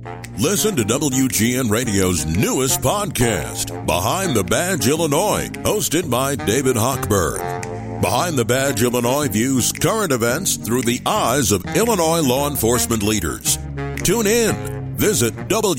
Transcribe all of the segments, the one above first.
Listen to WGN Radio's newest podcast, Behind the Badge Illinois, hosted by David Hochberg. Behind the Badge Illinois views current events through the eyes of Illinois law enforcement leaders. Tune in. Visit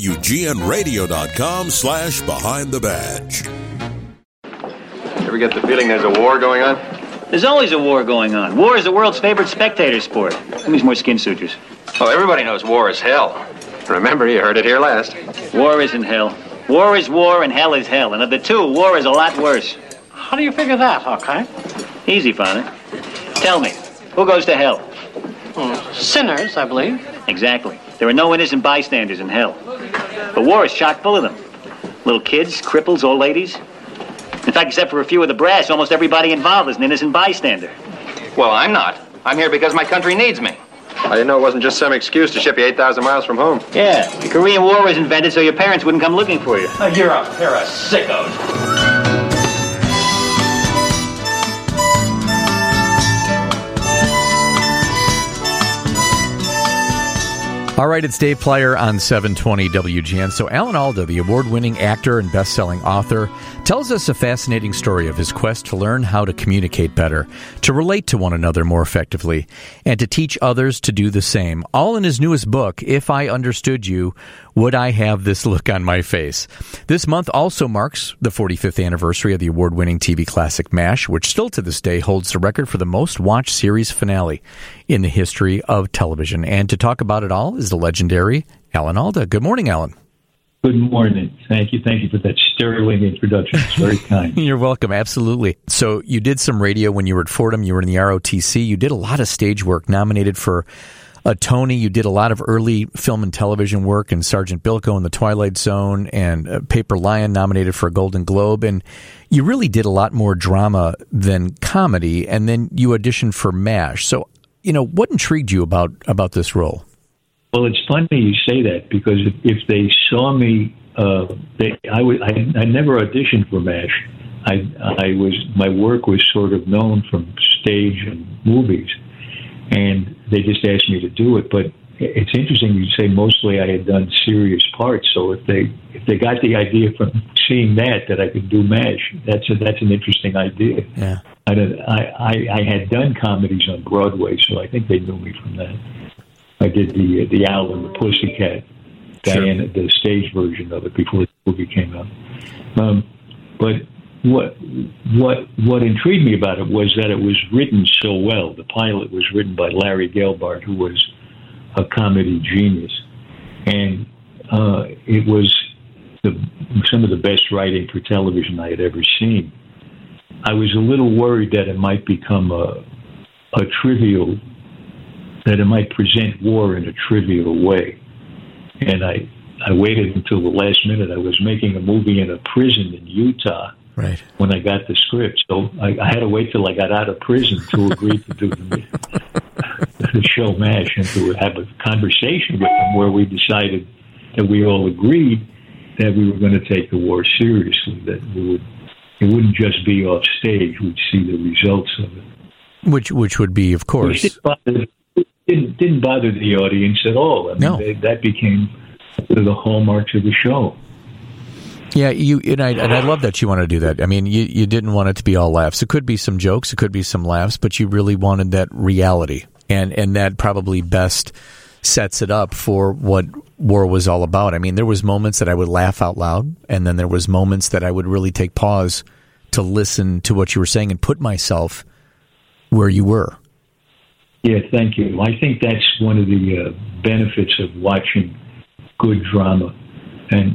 WGNRadio.com/Behind the Badge. Ever get the feeling there's a war going on? There's always a war going on. War is the world's favorite spectator sport. Give me some more skin sutures. Oh, everybody knows war is hell. Remember, you heard it here last. War isn't hell. War is war and hell is hell. And of the two, war is a lot worse. How do you figure that, Hawkeye? Easy, Father. Tell me, who goes to hell? Sinners, I believe. Exactly. There are no innocent bystanders in hell. But war is chock full of them. Little kids, cripples, old ladies. In fact, except for a few of the brass, almost everybody involved is an innocent bystander. Well, I'm not. I'm here because my country needs me. I didn't know it wasn't just some excuse to ship you 8,000 miles from home. Yeah, the Korean War was invented so your parents wouldn't come looking for you. You're a pair of sickos. All right, it's Dave Plyer on 720 WGN. So Alan Alda, the award-winning actor and best-selling author, tells us a fascinating story of his quest to learn how to communicate better, to relate to one another more effectively, and to teach others to do the same. All in his newest book, If I Understood You, Would I Have This Look on My Face? This month also marks the 45th anniversary of the award-winning TV classic MASH, which still to this day holds the record for the most-watched series finale in the history of television. And to talk about it all is the legendary Alan Alda. Good morning, Alan. Good morning. Thank you for that sterling introduction. It's very kind. You're welcome. Absolutely. So you did some radio when you were at Fordham. You were in the ROTC. You did a lot of stage work, nominated for a Tony. You did a lot of early film and television work, and Sergeant Bilko in The Twilight Zone, and Paper Lion, nominated for a Golden Globe. And you really did a lot more drama than comedy. And then you auditioned for MASH. So, what intrigued you about this role? Well, it's funny you say that, because if they saw me, I never auditioned for MASH. My work was sort of known from stage and movies, and they just asked me to do it. But it's interesting you say mostly I had done serious parts. So if they got the idea from seeing that I could do MASH, that's an interesting idea. Yeah. I had done comedies on Broadway, so I think they knew me from that. I did the Owl and the Pussycat, Diana, the stage version of it before the movie came out. But what intrigued me about it was that it was written so well. The pilot was written by Larry Gelbart, who was a comedy genius, and it was some of the best writing for television I had ever seen. I was a little worried that it might become a trivial. That it might present war in a trivial way. And I waited until the last minute. I was making a movie in a prison in Utah when I got the script. So I had to wait till I got out of prison to agree to do the show MASH, and to have a conversation with them where we decided that we all agreed that we were going to take the war seriously, that it wouldn't just be off stage. We'd see the results of it. Which would be, of course... Didn't bother the audience at all. I mean, that became the hallmarks of the show. Yeah, I love that you want to do that. I mean, you didn't want it to be all laughs. It could be some jokes, it could be some laughs, but you really wanted that reality, and that probably best sets it up for what war was all about. I mean, there was moments that I would laugh out loud, and then there was moments that I would really take pause to listen to what you were saying and put myself where you were. Yeah, thank you. I think that's one of the benefits of watching good drama, and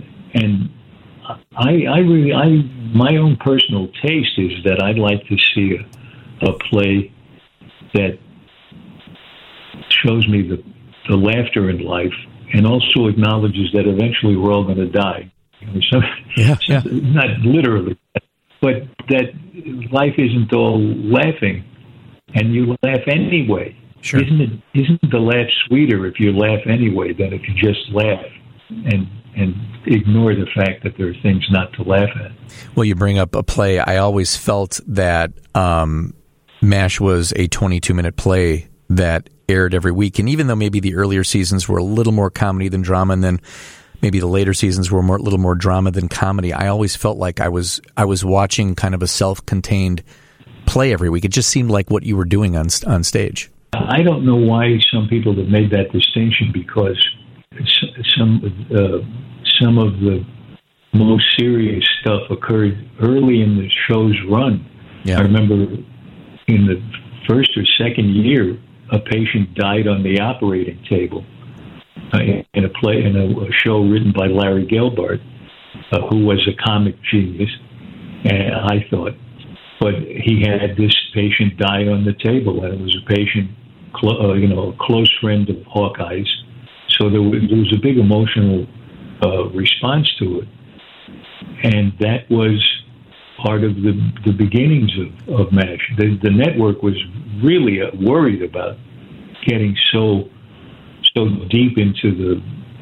my own personal taste is that I'd like to see a play that shows me the laughter in life, and also acknowledges that eventually we're all going to die. Not literally, but that life isn't all laughing. And you laugh anyway. Sure. Isn't the laugh sweeter if you laugh anyway than if you just laugh and ignore the fact that there are things not to laugh at? Well, you bring up a play. I always felt that MASH was a 22-minute play that aired every week. And even though maybe the earlier seasons were a little more comedy than drama, and then maybe the later seasons were a little more drama than comedy, I always felt like I was watching kind of a self-contained play every week. It just seemed like what you were doing on stage. I don't know why some people have made that distinction, because some of the most serious stuff occurred early in the show's run. Yeah. I remember in the first or second year, a patient died on the operating table in a show written by Larry Gelbart, who was a comic genius, I thought. But he had this patient die on the table, and it was a patient, a close friend of Hawkeye's. So there was a big emotional response to it. And that was part of the beginnings of MASH. The network was really worried about getting so deep into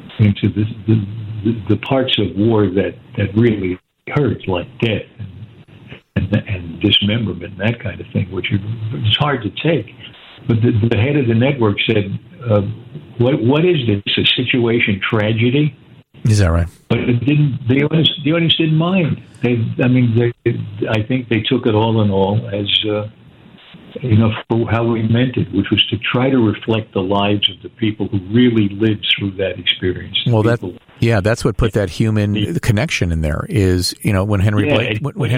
the parts of war that really hurt, like death and dismemberment, that kind of thing, which is hard to take. But the head of the network said, "What is this? A situation tragedy?" Is that right? But it didn't. The audience didn't mind. I think they took it all in all as for how we meant it, which was to try to reflect the lives of the people who really lived through that experience. Well, that's what put that human connection in there. Is when Henry Blake,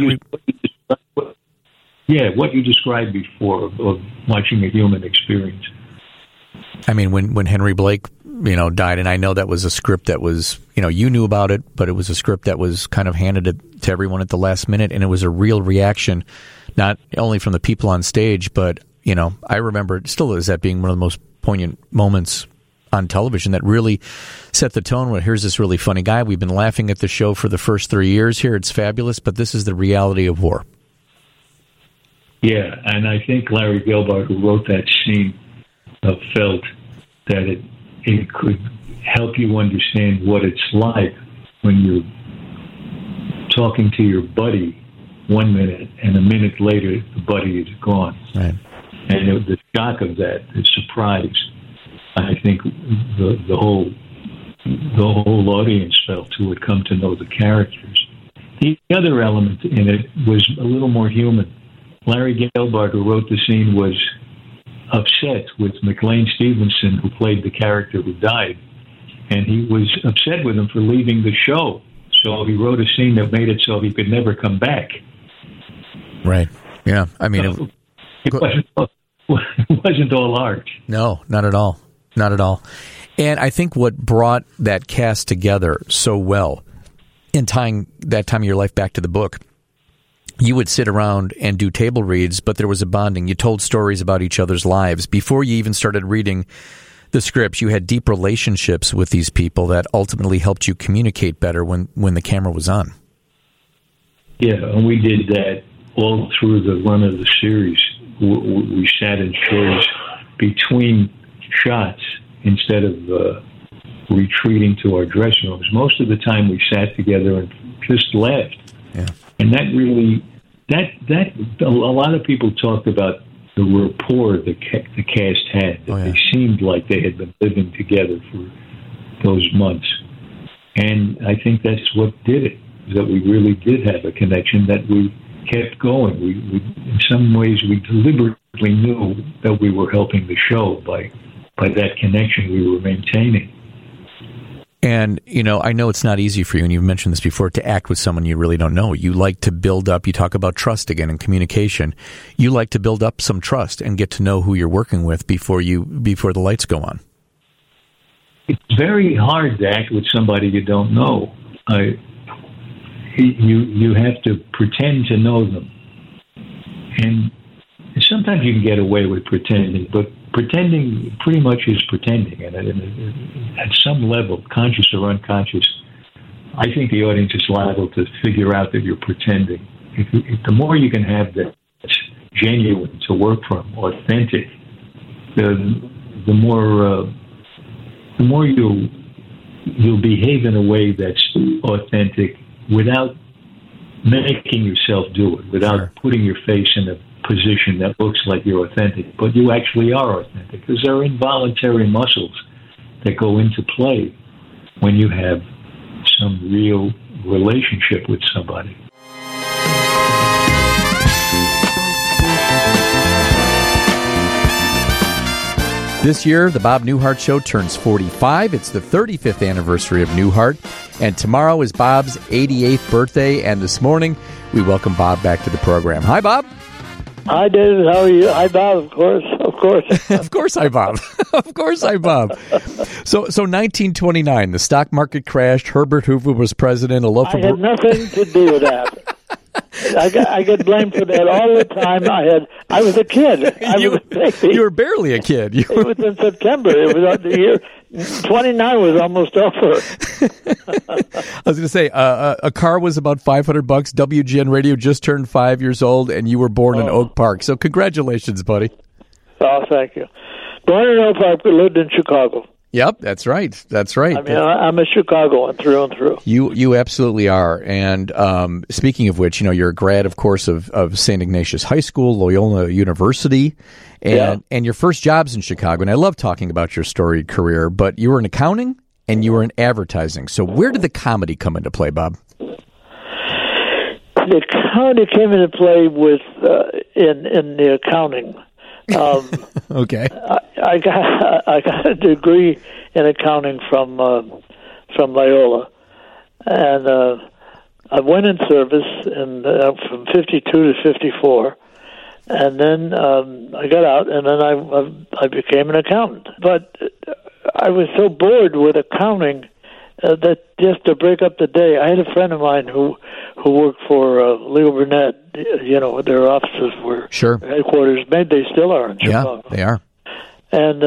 what you described before of watching a human experience. I mean, when Henry Blake, died, and I know that was a script that was, you knew about it, but it was a script that was kind of handed to everyone at the last minute, and it was a real reaction, not only from the people on stage, but, I remember it still is that being one of the most poignant moments on television that really set the tone. Well, here's this really funny guy. We've been laughing at the show for the first 3 years here. It's fabulous, but this is the reality of war. Yeah, and I think Larry Gelbart, who wrote that scene, felt that it could help you understand what it's like when you're talking to your buddy 1 minute and a minute later the buddy is gone. Right. And the shock of that, the surprise, I think the whole audience felt who had come to know the characters. The other element in it was a little more human. Larry Gelbart, who wrote the scene, was upset with McLean Stevenson, who played the character who died, and he was upset with him for leaving the show. So he wrote a scene that made it so he could never come back. Right. Yeah. I mean, it wasn't all art. No, not at all. Not at all. And I think what brought that cast together so well in tying that time of your life back to the book, you would sit around and do table reads, but there was a bonding. You told stories about each other's lives. Before you even started reading the scripts, you had deep relationships with these people that ultimately helped you communicate better when the camera was on. Yeah, and we did that all through the run of the series. We sat in chairs between shots instead of retreating to our dressing rooms. Most of the time we sat together and just laughed. Yeah. And that really, a lot of people talked about the rapport the cast had. Oh, yeah. They seemed like they had been living together for those months. And I think that's what did it, that we really did have a connection that we kept going. We in some ways, we deliberately knew that we were helping the show by that connection we were maintaining. And, I know it's not easy for you, and you've mentioned this before, to act with someone you really don't know. You like to build up, you talk about trust again in communication. You like to build up some trust and get to know who you're working with before the lights go on. It's very hard to act with somebody you don't know. You have to pretend to know them. And sometimes you can get away with pretending, but pretending pretty much is pretending. And at some level, conscious or unconscious, I think the audience is liable to figure out that you're pretending. If the more you can have that's genuine to work from, authentic, the more you'll behave in a way that's authentic without making yourself do it, without putting your face in a position that looks like you're authentic, but you actually are authentic, because there are involuntary muscles that go into play when you have some real relationship with somebody. This year, the Bob Newhart Show turns 45. It's the 35th anniversary of Newhart. And tomorrow is Bob's 88th birthday. And this morning, we welcome Bob back to the program. Hi, Bob. Hi, David. How are you? Hi, Bob. Of course. Of course, hi, Bob. Of course, hi, Bob. So 1929, the stock market crashed. Herbert Hoover was president. A loaf I had nothing to do with that. I get blamed for that all the time. I was a kid. You were barely a kid. It was in September. It was the year 29 was almost over. I was going to say a car was about $500. WGN Radio just turned 5 years old, and you were born in Oak Park. So congratulations, buddy. Oh, thank you. Born in Oak Park, but lived in Chicago. Yep, that's right. That's right. I mean, I'm a Chicagoan through and through. You absolutely are. And speaking of which, you're a grad, of course, of St. Ignatius High School, Loyola University, and your first job's in Chicago. And I love talking about your storied career, but you were in accounting and you were in advertising. So where did the comedy come into play, Bob? The comedy came into play with in the accounting. Okay. I got a degree in accounting from Loyola, and I went in service from 52 to 54, and then I got out, and then I became an accountant. But I was so bored with accounting that just to break up the day, I had a friend of mine who worked for Leo Burnett. Their offices were headquarters. Maybe they still are in Chicago. Yeah, they are. And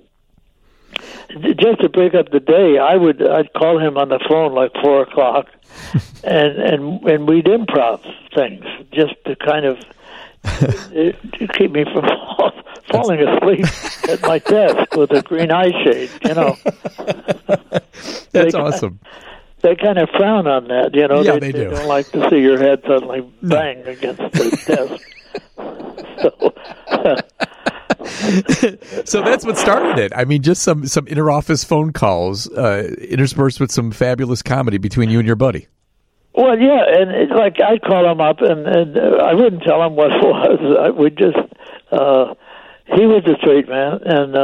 just to break up the day, I'd call him on the phone like 4:00, and we'd improv things just to kind of to keep me from falling asleep at my desk with a green eye shade. That's awesome. They kind of frown on that, Yeah, they do. They don't like to see your head suddenly bang against the desk. So that's what started it. I mean, just some inter-office phone calls interspersed with some fabulous comedy between you and your buddy. Well, yeah, and I'd call him up, and I wouldn't tell him what it was. I would just, he was a straight man, and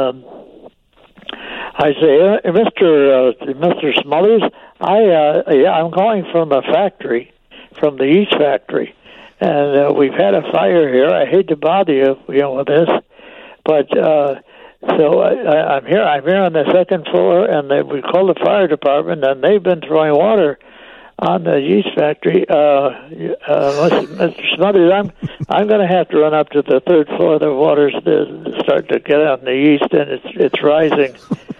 I say, Mr. Smothers, I'm calling from a factory, from the East Factory, and we've had a fire here. I hate to bother you, with this, but so I'm here on the second floor, and we called the fire department, and they've been throwing water on the yeast factory. Mr. Smothers, I'm going to have to run up to the third floor. The water's starting to get on the yeast, and it's rising.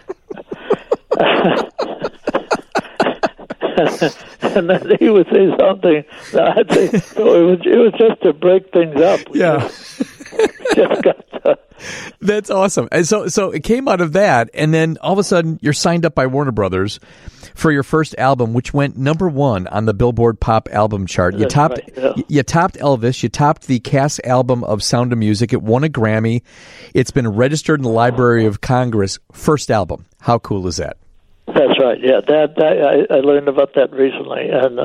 And then he would say something that I'd say, so it was just to break things up. Just got That's awesome. And so it came out of that, and then all of a sudden you're signed up by Warner Brothers for your first album, which went #1 on the Billboard Pop Album Chart. You topped Elvis. You topped the Cass album of Sound of Music. It won a Grammy. It's been registered in the Library of Congress. First album. How cool is that? That's right. Yeah, that I learned about that recently, and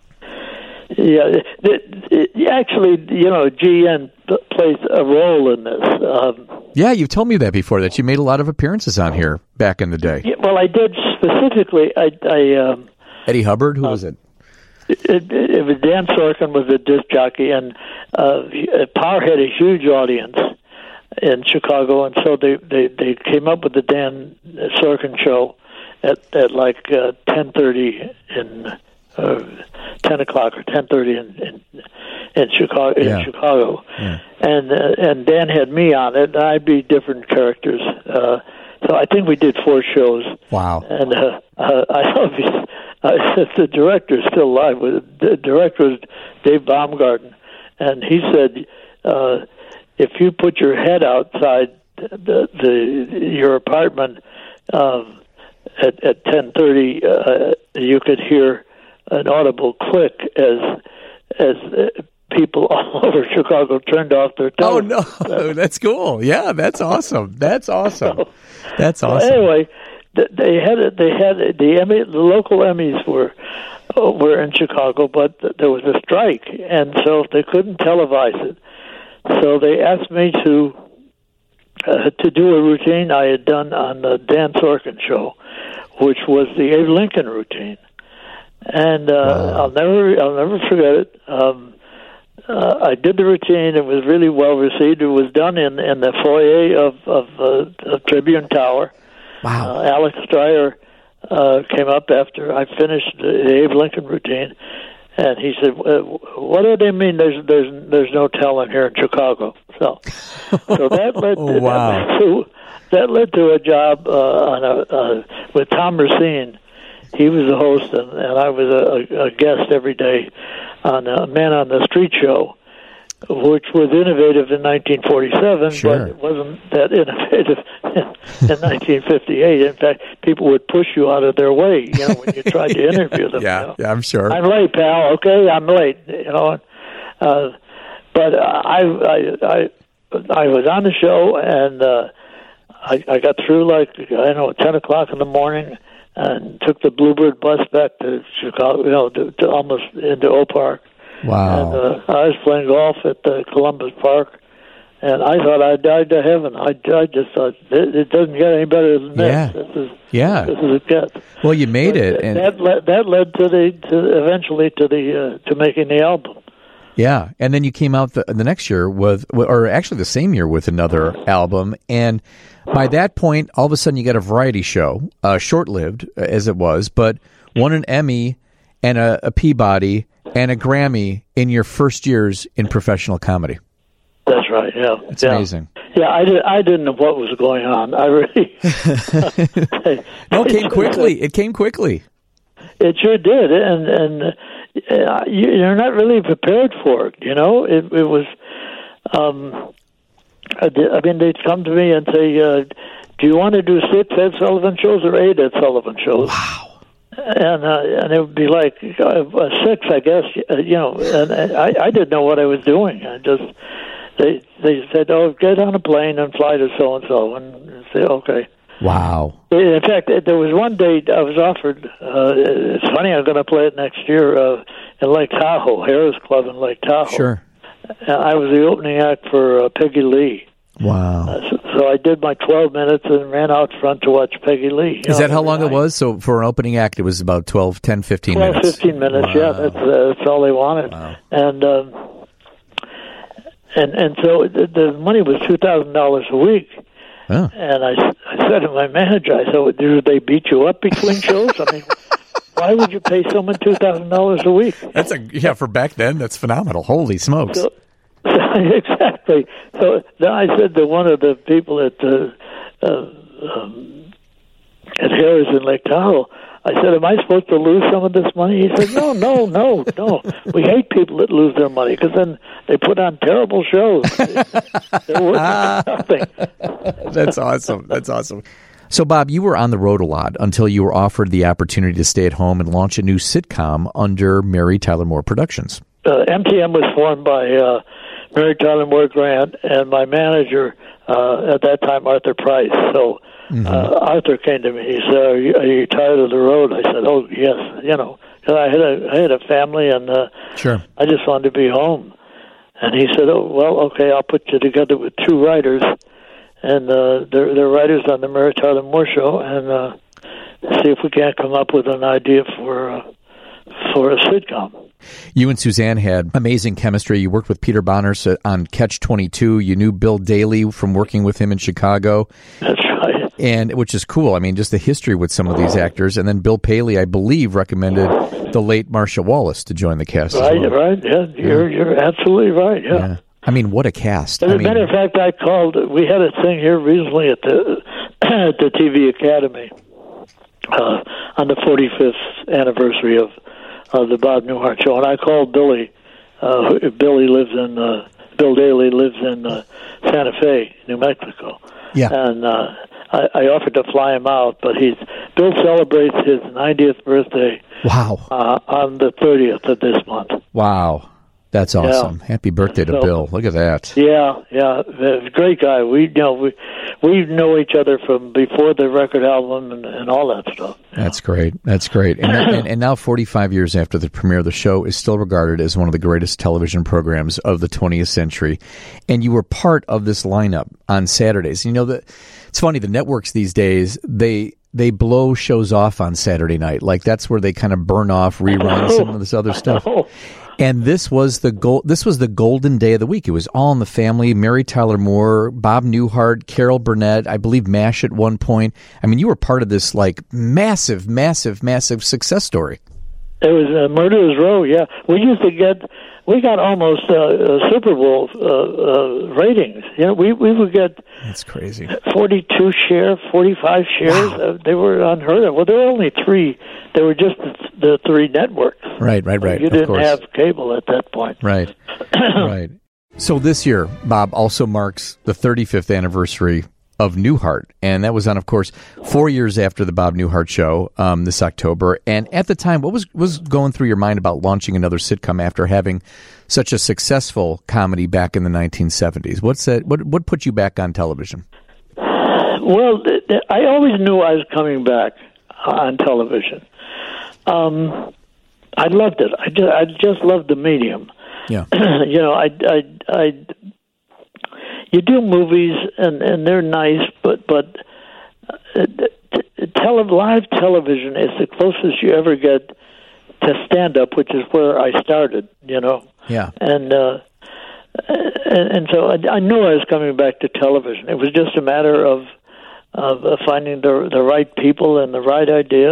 actually, GN plays a role in this. Yeah, you've told me that before, that you made a lot of appearances on here back in the day. Yeah, well, I did specifically. Eddie Hubbard, who was it? It was Dan Sorkin was a disc jockey, and Power had a huge audience in Chicago, and so they came up with the Dan Sorkin show at like 10:30 in 10 o'clock or 10:30 in Chicago. Yeah. Chicago, yeah. And Dan had me on it. And I'd be different characters. So I think we did 4 shows. Wow. And the director is still alive. The director was Dave Baumgarten, and he said, if you put your head outside your apartment at 10:30, you could hear an audible click as people all over Chicago turned off their television. Oh no, that's cool. Yeah, that's awesome. That's awesome. That's awesome. So anyway, they had the Emmy. The local Emmys were in Chicago, but there was a strike, and so they couldn't televise it. So they asked me to do a routine I had done on the Dan Sorkin show, which was the Abe Lincoln routine, and I'll never forget it. I did the routine. It was really well received. It was done in the foyer of Tribune Tower. Wow. Alex Stryer came up after I finished the Abe Lincoln routine, and he said, "What do they mean? There's no talent here in Chicago." So that led that led to a job with Tom Racine. He was the host, and I was a guest every day on a Man on the Street show, which was innovative in 1947, sure. but it wasn't that innovative in 1958. In fact, people would push you out of their way, when you tried to interview them. Yeah, I'm sure. I'm late, pal. Okay, I'm late. But I was on the show, and I got through 10 o'clock in the morning, and took the Bluebird bus back to Chicago, to almost into Oak Park. Wow. And I was playing golf at Columbus Park, and I thought I died to heaven. I just thought, it doesn't get any better than this. This is a get. Well, you made it. And that led eventually to making the album. Yeah, and then you came out the next year or actually the same year with another album, and by that point, all of a sudden you got a variety show, short-lived as it was, but won an Emmy and a Peabody and a Grammy in your first years in professional comedy. That's right, yeah. It's amazing. Yeah, I didn't know what was going on. I really... No, it came quickly. It came quickly. It sure did, and you're not really prepared for it, It was... they'd come to me and say, do you want to do 6 Ed Sullivan shows or 8 Ed Sullivan shows? Wow. And it would be like 6, I guess, and I didn't know what I was doing. They said, oh, get on a plane and fly to so-and-so, and say, okay. Wow. In fact, there was one date I was offered, it's funny, I'm going to play it next year in Lake Tahoe, Harris Club in Lake Tahoe. Sure. I was the opening act for Peggy Lee. Wow. So I did my 12 minutes and ran out front to watch Peggy Lee. Is that how long it was? So for an opening act, it was about 15 minutes. 15 minutes, wow. Yeah. That's all they wanted. Wow. And so the money was $2,000 a week. Oh. And I said to my manager, I said, did they beat you up between shows? I mean, why would you pay someone $2,000 a week? For back then, that's phenomenal. Holy smokes. So, exactly. So then I said to one of the people at Harris in Lake Tahoe, I said, am I supposed to lose some of this money? He said, no. We hate people that lose their money because then they put on terrible shows. They're worth nothing. That's awesome. That's awesome. So, Bob, you were on the road a lot until you were offered the opportunity to stay at home and launch a new sitcom under Mary Tyler Moore Productions. MTM was formed by Mary Tyler Moore Grant and my manager at that time, Arthur Price. So Arthur came to me. He said, "Are you tired of the road?" I said, "Oh yes." I had a family, and sure, I just wanted to be home. And he said, "Oh well, okay, I'll put you together with 2 writers, and they're writers on the Mary Tyler Moore Show, and see if we can't come up with an idea for a sitcom." You and Suzanne had amazing chemistry. You worked with Peter Bonners on Catch-22. You knew Bill Daly from working with him in Chicago. That's right. And which is cool. I mean, just the history with some of these actors. And then Bill Paley, I believe, recommended the late Marcia Wallace to join the cast. Right, as well. Right. Yeah, you're absolutely right. Yeah. I mean, what a cast. As a matter of fact, I called. We had a thing here recently at the TV Academy on the 45th anniversary of the Bob Newhart Show, and I called Billy. Bill Daly lives in Santa Fe, New Mexico. Yeah. And I offered to fly him out, but Bill celebrates his 90th birthday. Wow. On the 30th of this month. Wow. That's awesome. Yeah. Happy birthday to Bill. Look at that. Yeah. Great guy. We know each other from before the record album and all that stuff. That's great. And now 45 years after the premiere, the show is still regarded as one of the greatest television programs of the 20th century. And you were part of this lineup on Saturdays. You know, it's funny, the networks these days, they blow shows off on Saturday night. Like, that's where they kind of burn off, rerun some of this other stuff. And this was the golden day of the week. It was All in the Family, Mary Tyler Moore, Bob Newhart, Carol Burnett, I believe MASH at one point. I mean, you were part of this like massive success story. It was Murderers Row, yeah. We got almost Super Bowl ratings. You know, we would get that's crazy 42 share, 45 shares. Wow. They were unheard of. Well, there were only three. There were just the three networks. Right. You didn't have cable at that point. Right. Right. So this year, Bob, also marks the 35th anniversary of Newhart, and that was on, of course, 4 years after the Bob Newhart Show this October. And at the time, what was going through your mind about launching another sitcom after having such a successful comedy back in the 1970s? What put you back on television? Well, I always knew I was coming back on television. I loved it. I just loved the medium. Yeah. You know, you do movies and they're nice, but live television is the closest you ever get to stand up, which is where I started. You know. Yeah. And so I knew I was coming back to television. It was just a matter of finding the right people and the right idea.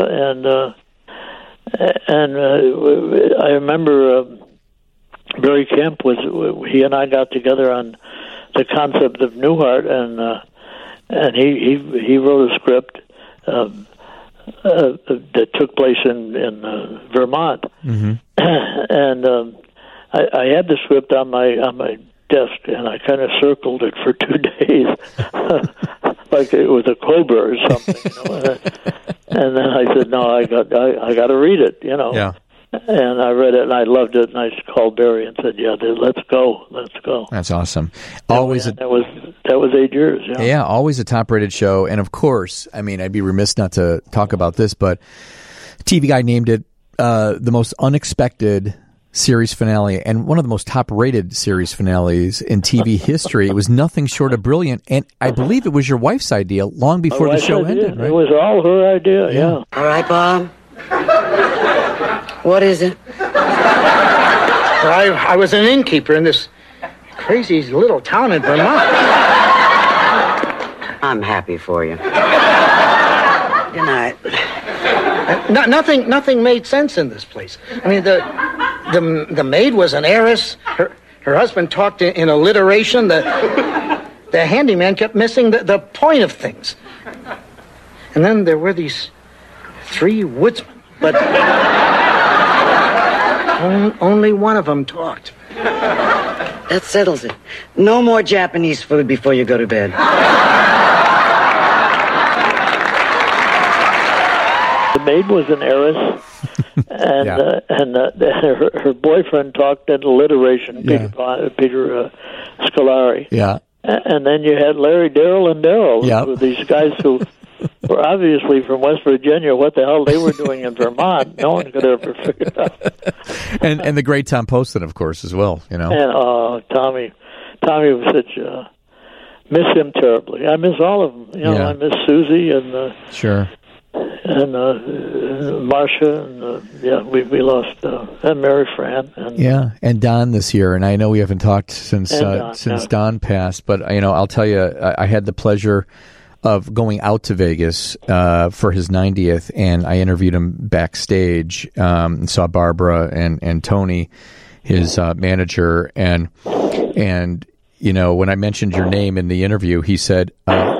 And I remember Barry Kemp he and I got together on the concept of Newhart, and he wrote a script that took place in Vermont, mm-hmm. And I had the script on my desk, and I kind of circled it for 2 days, like it was a cobra or something. You know? And then I said, "No, I got to read it." You know. Yeah. And I read it, and I loved it, and I called Barry and said, "Yeah, let's go." That's awesome. That was 8 years. Yeah. Yeah, always a top-rated show, and of course, I mean, I'd be remiss not to talk about this, but TV Guide named it the most unexpected series finale and one of the most top-rated series finales in TV history. It was nothing short of brilliant, and I believe it was your wife's idea long before the show ended. Right? It was all her idea. Yeah. All right, Bob. What is it? I was an innkeeper in this crazy little town in Vermont. I'm happy for you. Good night. Nothing made sense in this place. I mean, the maid was an heiress. Her husband talked in alliteration. The handyman kept missing the point of things. And then there were these three woodsmen, but only one of them talked. That settles it. No more Japanese food before you go to bed. The maid was an heiress, and her boyfriend talked in alliteration, Peter Scolari. Yeah. And then you had Larry, Darrell, and Darrell, Yep. these guys who were obviously from West Virginia. What the hell they were doing in Vermont, no one could ever figure it out. And the great Tom Poston, of course, as well. You know. And Tommy was such miss him terribly. I miss all of them. You know, I miss Susie and sure. And Marcia, and we lost and Mary Fran, and Don this year. And I know we haven't talked since Don passed, but you know, I'll tell you, I had the pleasure of going out to Vegas for his 90th, and I interviewed him backstage. And saw Barbara and Tony, his manager, and you know, when I mentioned your name in the interview, he said.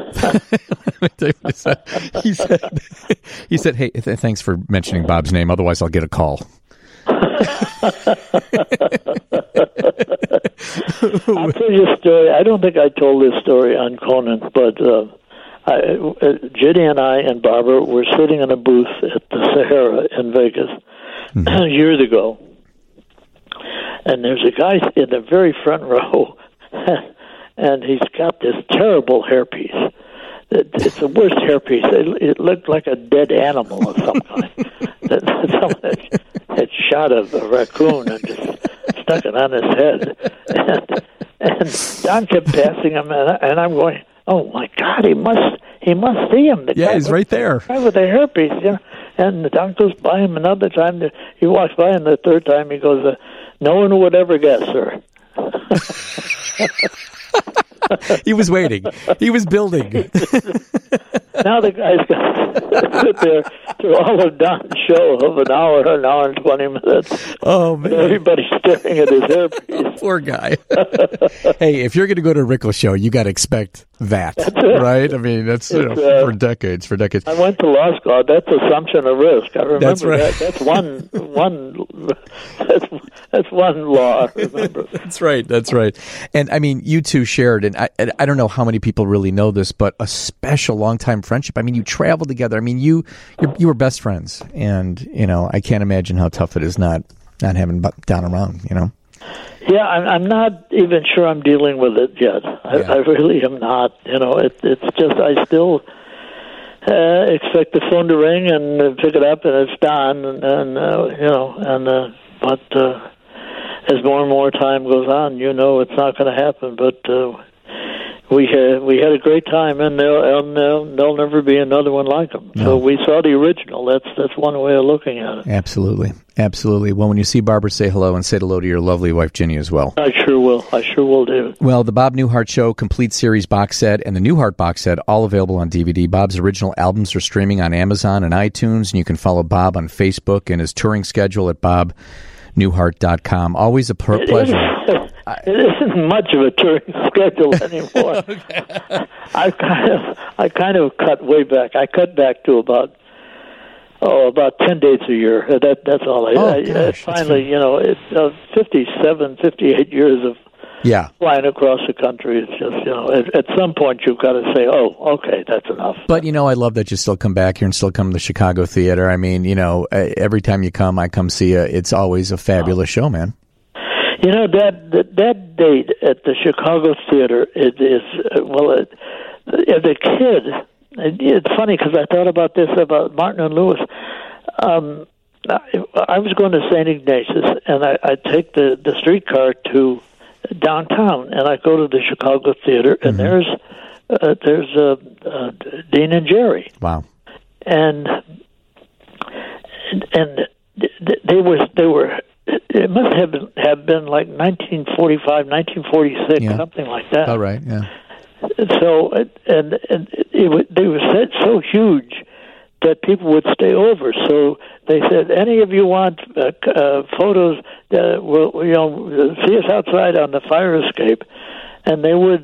He said, "Hey, thanks for mentioning Bob's name. Otherwise, I'll get a call." I'll tell you a story. I don't think I told this story on Conan, but Judy and I and Barbara were sitting in a booth at the Sahara in Vegas years ago. and there's a guy in the very front row, and he's got this terrible hairpiece. It's the worst hairpiece. It looked like a dead animal of some kind. Someone had shot a raccoon and just stuck it on his head. And Don kept passing him, and I'm going, oh my God, he must see him. The guy he's right there. The guy with the hairpiece, you know. And Don goes by him another time. He walks by him the third time. He goes, no one would ever guess, sir. He was waiting. He was building. Now the guy's got to sit there through all of Don's show of an hour and 20 minutes. Oh, man. Everybody's staring at his hairpiece. Poor guy. Hey, if you're going to go to a Rickles show, you got to expect that, right? I mean, that's for decades. I went to law school. That's assumption of risk. I remember that's right. that. That's one law. I remember. That's right. And I mean, you two shared, and I don't know how many people really know this, but a special long-time friendship. I mean, you traveled together. I mean, you were best friends, and you know, I can't imagine how tough it is not having Don around. You know. Yeah, I'm not even sure I'm dealing with it yet. I really am not. You know, it's just I still expect the phone to ring and pick it up, and it's Don, but as more and more time goes on, you know, it's not going to happen. But we had a great time, and there'll never be another one like them. No. So we saw the original. That's one way of looking at it. Absolutely. Well, when you see Barbara, say hello, and say hello to your lovely wife, Ginny, as well. I sure will, David. Well, the Bob Newhart Show Complete Series box set and the Newhart box set, all available on DVD. Bob's original albums are streaming on Amazon and iTunes, and you can follow Bob on Facebook and his touring schedule at bobnewhart.com. Always a pleasure. It isn't much of a touring schedule anymore. Okay. I kind of cut way back. I cut back to about 10 dates a year. That's all. Finally, you know, it's 58 years of flying across the country. It's just, you know, at some point you've got to say, oh, okay, that's enough. But, you know, I love that you still come back here and still come to the Chicago Theater. I mean, you know, every time you come, I come see you. It's always a fabulous show, man. You know, that date at the Chicago Theater, it is, as a kid, it's funny because I thought about this about Martin and Lewis. I was going to St. Ignatius, and I take the streetcar to downtown, and I go to the Chicago Theater, and there's Dean and Jerry. Wow. And they were. It must have been like 1945, 1946, something like that. Oh, right, yeah. So, they were so huge that people would stay over. So they said, any of you want photos, see us outside on the fire escape. And they would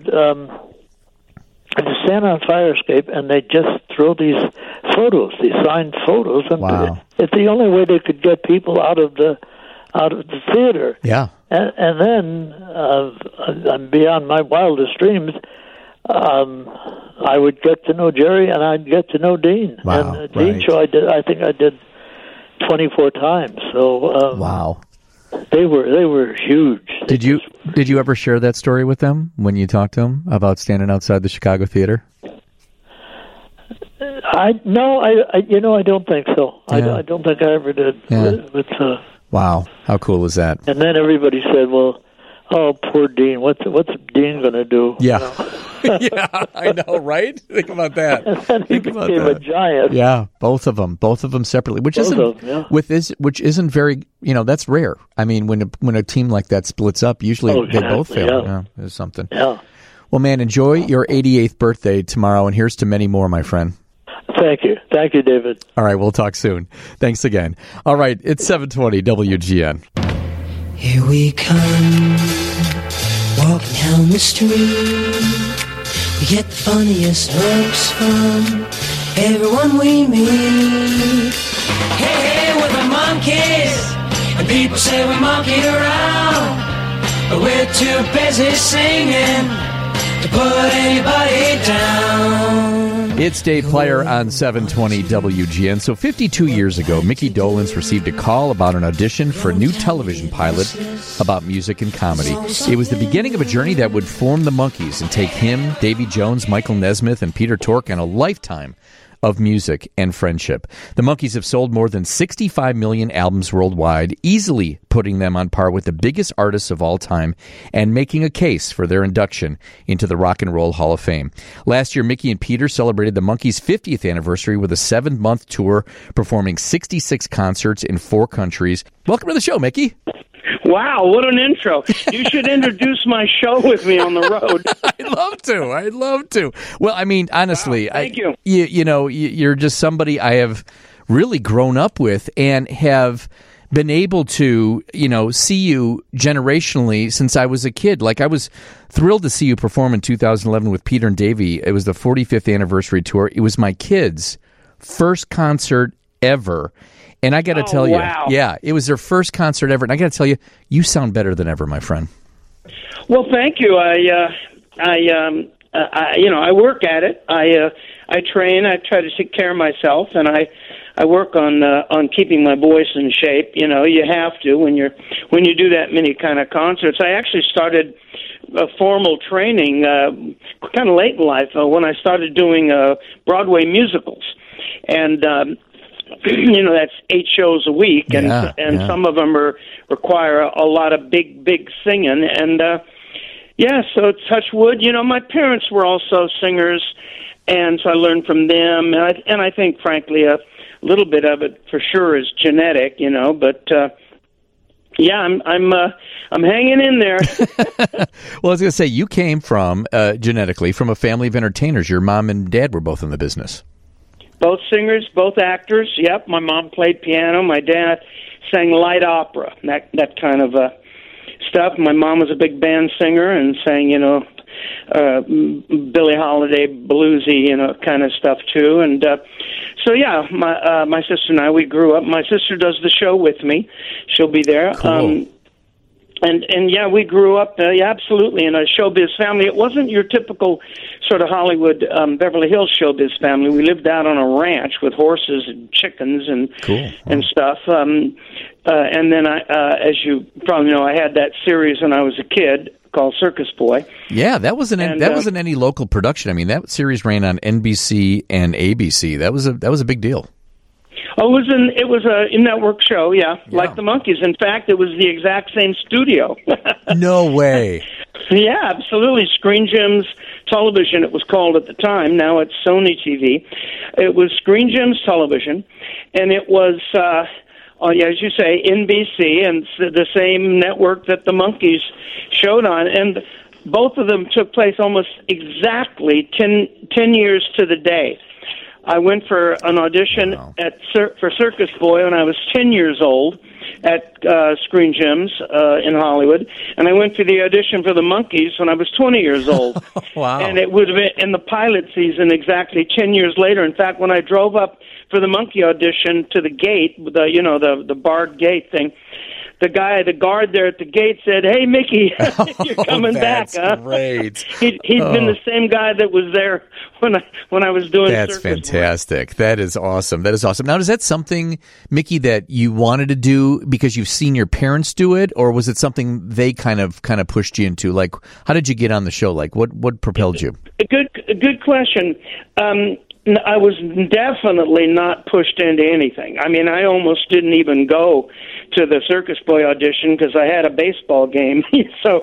stand on fire escape, and they'd just throw these photos, these signed photos. And wow. It's the only way they could get people out of the theater. Yeah. And then, beyond my wildest dreams, I would get to know Jerry, and I'd get to know Dean. Wow, and Dean show I think I did 24 times. So wow. They were huge. Did you ever share that story with them when you talked to them about standing outside the Chicago Theater? I don't think so. Yeah. I don't think I ever did. Yeah. Wow, how cool is that? And then everybody said, "Well, oh, poor Dean. What's Dean going to do?" Yeah, yeah, I know, right? Think about that. And then he became a giant. Yeah, both of them separately, which isn't very, you know, that's rare. I mean, when a team like that splits up, usually they both fail. Yeah, there's something. Yeah. Well, man, enjoy your 88th birthday tomorrow, and here's to many more, my friend. Thank you. Thank you, David. All right, we'll talk soon. Thanks again. All right, it's 720 WGN. Here we come, walking down the street. We get the funniest looks from everyone we meet. Hey, we're the monkeys, and people say we monkey around, but we're too busy singing to put anybody down. It's Dave Player on 720 WGN. So 52 years ago, Mickey Dolenz received a call about an audition for a new television pilot about music and comedy. It was the beginning of a journey that would form the Monkees and take him, Davy Jones, Michael Nesmith, and Peter Tork on a lifetime of music and friendship. The Monkees have sold more than 65 million albums worldwide, easily putting them on par with the biggest artists of all time and making a case for their induction into the Rock and Roll Hall of Fame. Last year, Mickey and Peter celebrated the Monkees' 50th anniversary with a 7-month tour, performing 66 concerts in 4 countries. Welcome to the show, Mickey. Wow, what an intro. You should introduce my show with me on the road. I'd love to. Well, I mean, honestly, thank you. You're just somebody I have really grown up with and have been able to, see you generationally since I was a kid. Like, I was thrilled to see you perform in 2011 with Peter and Davy. It was the 45th anniversary tour. It was my kids' first concert ever. And I got to tell you, it was their first concert ever. And I got to tell you, you sound better than ever, my friend. Well, thank you. I work at it. I train. I try to take care of myself, and I work on keeping my voice in shape. You have to when you do that many kind of concerts. I actually started formal training kind of late in life when I started doing Broadway musicals, and that's 8 shows a week, and some of them require a lot of big singing, and so touch wood. My parents were also singers, and so I learned from them, and I think, frankly, a little bit of it for sure is genetic, but I'm hanging in there. Well, I was going to say, you came from genetically from a family of entertainers. Your mom and dad were both in the business. Both singers, both actors. Yep, my mom played piano. My dad sang light opera, that kind of stuff. My mom was a big band singer and sang, Billie Holiday, bluesy, kind of stuff too. And my sister and I, we grew up. My sister does the show with me. She'll be there. Cool. We grew up, absolutely, in a showbiz family. It wasn't your typical sort of Hollywood, Beverly Hills showbiz family. We lived out on a ranch with horses and chickens and stuff. And then as you probably know, I had that series when I was a kid called Circus Boy. Yeah, that wasn't any local production. I mean, that series ran on NBC and ABC. That was a big deal. Oh, it was a in-network show, like the Monkees. In fact, it was the exact same studio. No way. Yeah, absolutely. Screen Gems Television, it was called at the time. Now it's Sony TV. It was Screen Gems Television, and it was, as you say, NBC, and the same network that the Monkees showed on. And both of them took place almost exactly 10 years to the day. I went for an audition for Circus Boy when I was 10 years old at Screen Gems in Hollywood, and I went for the audition for the Monkees when I was 20 years old. Wow! And it would have been in the pilot season exactly 10 years later. In fact, when I drove up for the Monkee audition to the gate, the barred gate thing, the guard there at the gate said, "Hey, Mickey, you're coming back, huh?" Great. He'd been the same guy that was there when I was doing. That's fantastic. Work. That is awesome. Now, is that something, Mickey, that you wanted to do because you've seen your parents do it, or was it something they kind of pushed you into? Like, how did you get on the show? Like, what propelled you? A good question. I was definitely not pushed into anything. I mean, I almost didn't even go to the Circus Boy audition because I had a baseball game. So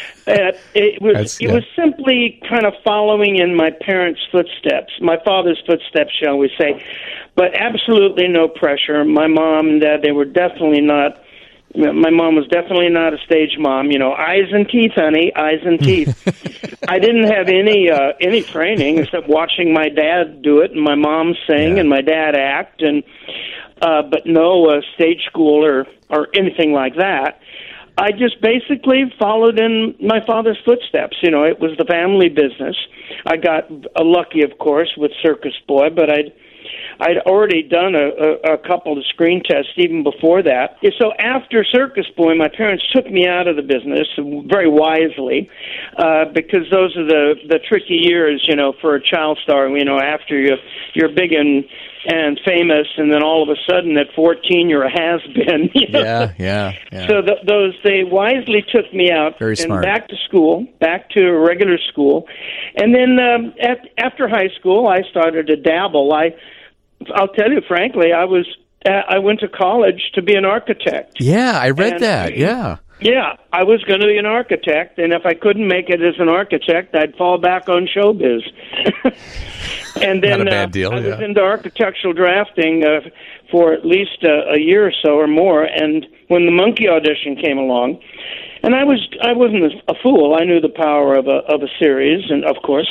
it was simply kind of following in my parents' footsteps, my father's footsteps, shall we say. But absolutely no pressure. My mom and dad, they were definitely not. My mom was definitely not a stage mom. Eyes and teeth, honey, eyes and teeth. I didn't have any training except watching my dad do it and my mom sing and my dad act, and but no stage school or anything like that. I just basically followed in my father's footsteps. It was the family business. I got lucky, of course, with Circus Boy, but I'd already done a couple of screen tests even before that. So after Circus Boy, my parents took me out of the business very wisely, because those are the tricky years, for a child star. After you're big and famous, and then all of a sudden at 14 you're a has-been. Yeah. So they wisely took me out. Very smart. And back to school, back to a regular school, and then after high school I started to dabble. I'll tell you frankly, I went to college to be an architect. Yeah, I read that. Yeah. Yeah, I was going to be an architect, and if I couldn't make it as an architect, I'd fall back on showbiz. And then Not a bad deal, I was into architectural drafting for at least a year or so or more. And when the Monkey audition came along, and I wasn't a fool. I knew the power of a series, and of course,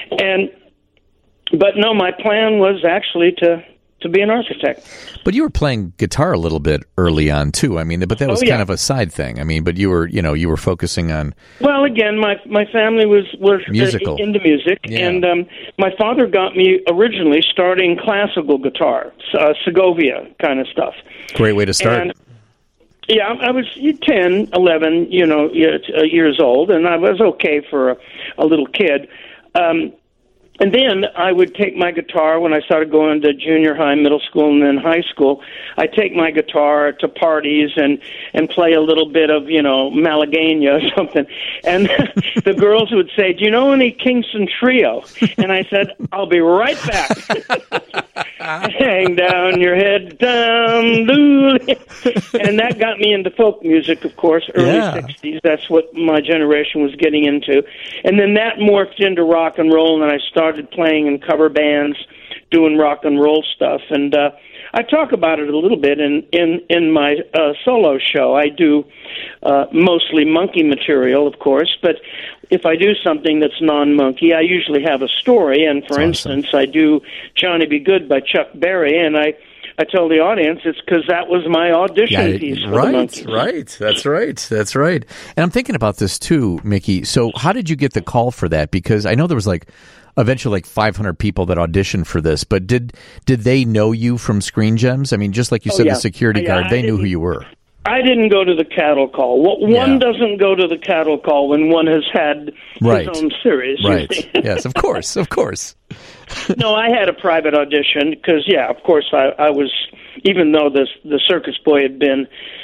but no, my plan was actually to be an architect. But you were playing guitar a little bit early on too. I mean, but that was kind of a side thing. I mean, but you were focusing on. Well, again, my family was musical. Into music, and my father got me originally starting classical guitar, Segovia kind of stuff. Great way to start. And, yeah, I was 10, 11, years old, and I was okay for a little kid. And then I would take my guitar when I started going to junior high, middle school, and then high school. I'd take my guitar to parties and play a little bit of, Malagueña or something. And the girls would say, "Do you know any Kingston Trio?" And I said, "I'll be right back." Hang down your head, down, doodly. And that got me into folk music, of course, early 60s. That's what my generation was getting into. And then that morphed into rock and roll, and I started playing in cover bands, doing rock and roll stuff. And I talk about it a little bit in my solo show. I do mostly Monkey material, of course, but if I do something that's non-Monkey, I usually have a story. And for instance, I do Johnny Be Good by Chuck Berry, and I tell the audience it's because that was my audition piece for the Monkees. Right. That's right. And I'm thinking about this too, Mickey. So how did you get the call for that? Because I know there was eventually 500 people that auditioned for this, but did they know you from Screen Gems? I mean, just like you said, the security guard, they knew who you were. I didn't go to the cattle call. One doesn't go to the cattle call when one has had his own series. Right. Yes, of course. No, I had a private audition because, of course, I was, even though the Circus Boy had been,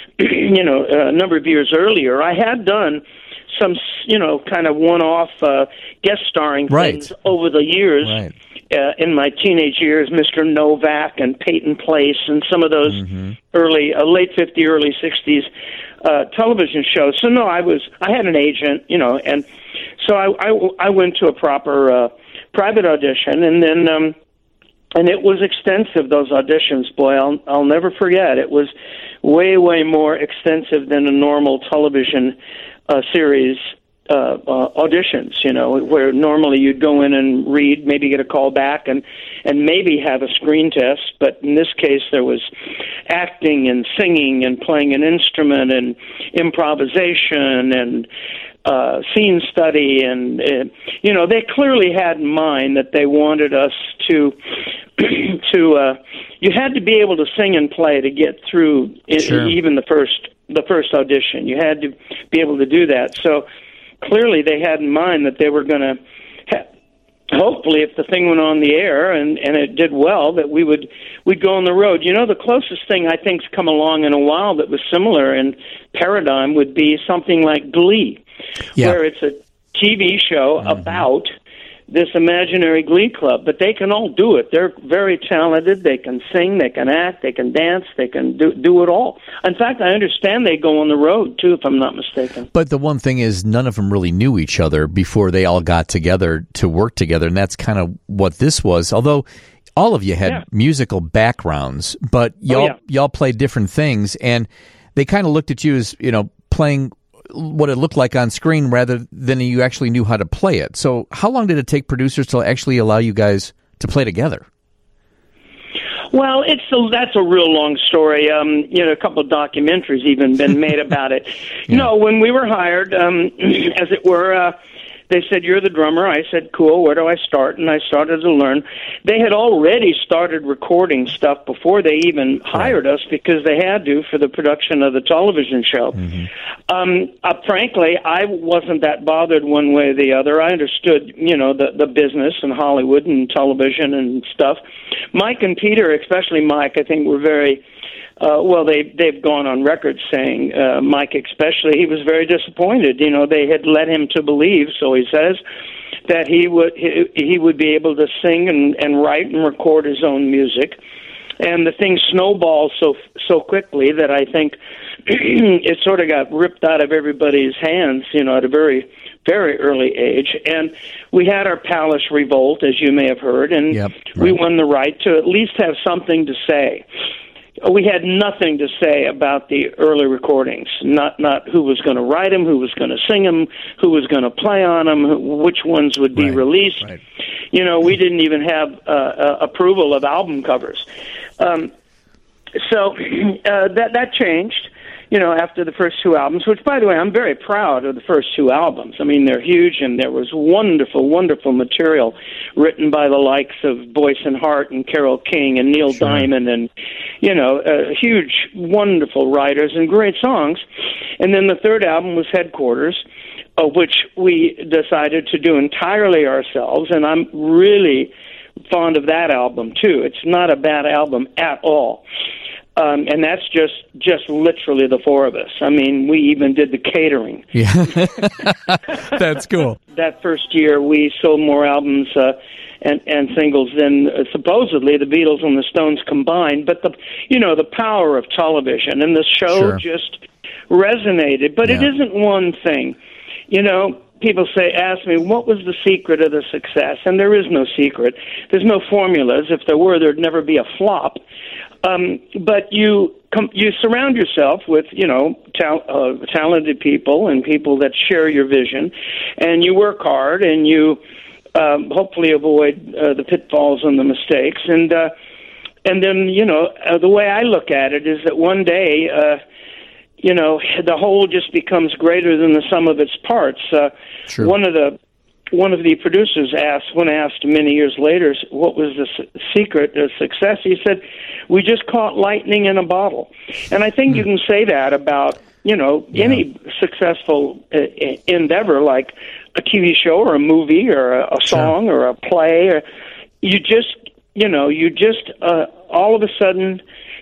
a number of years earlier, I had done some, kind of one-off guest starring things over the years. Right. In my teenage years, Mr. Novak and Peyton Place and some of those late 50s, early 60s television shows. So no, I had an agent, and so I went to a proper private audition, and then and it was extensive. Those auditions, boy, I'll never forget. It was way more extensive than a normal television series. Auditions, where normally you'd go in and read, maybe get a call back, and maybe have a screen test. But in this case, there was acting and singing and playing an instrument and improvisation and scene study, and they clearly had in mind that they wanted us to you had to be able to sing and play to get through even the first audition. You had to be able to do that. So clearly they had in mind that they were going to hopefully, if the thing went on the air and it did well, that we'd go on the road. The closest thing I think's come along in a while that was similar in paradigm would be something like Glee, where it's a TV show about this imaginary glee club, but they can all do it. They're very talented. They can sing, they can act, they can dance, they can do it all. In fact, I understand they go on the road, too, if I'm not mistaken. But the one thing is, none of them really knew each other before they all got together to work together, and that's kind of what this was. Although all of you had musical backgrounds, but y'all played different things, and they kind of looked at you as, playing what it looked like on screen rather than you actually knew how to play it. So how long did it take producers to actually allow you guys to play together? Well, that's a real long story. A couple of documentaries even been made about it. No, when we were hired, as it were, they said, "You're the drummer." I said, "Cool, where do I start?" And I started to learn. They had already started recording stuff before they even hired us, because they had to for the production of the television show. Frankly, I wasn't that bothered one way or the other. I understood, the business and Hollywood and television and stuff. Mike and Peter, especially Mike, I think were very... they've gone on record saying, Mike especially, he was very disappointed. They had led him to believe, so he says, that he would be able to sing and write and record his own music. And the thing snowballed so quickly that I think it sort of got ripped out of everybody's hands, at a very, very early age. And we had our Palace Revolt, as you may have heard, and we won the right to at least have something to say. We had nothing to say about the early recordings, not who was going to write them, who was going to sing them, who was going to play on them, which ones would be released. Right. We didn't even have approval of album covers. So that changed, after the first two albums, which, by the way, I'm very proud of the first two albums. I mean, they're huge, and there was wonderful, wonderful material written by the likes of Boyce and Hart and Carole King and Neil Diamond and, huge, wonderful writers and great songs. And then the third album was Headquarters, which we decided to do entirely ourselves, and I'm really fond of that album, too. It's not a bad album at all. And that's just literally the four of us. I mean, we even did the catering. Yeah, that's cool. That first year, we sold more albums and singles than supposedly the Beatles and the Stones combined. But the power of television and the show just resonated. But it isn't one thing. People ask me, what was the secret of the success? And there is no secret. There's no formulas. If there were, there'd never be a flop. But you surround yourself with, talented people and people that share your vision, and you work hard, and you hopefully avoid the pitfalls and the mistakes. And then, the way I look at it is that one day, the whole just becomes greater than the sum of its parts. One of the producers asked many years later, what was the secret of success? He said, we just caught lightning in a bottle. And I think you can say that about, any successful endeavor, like a TV show or a movie or a song or a play. Or you just all of a sudden,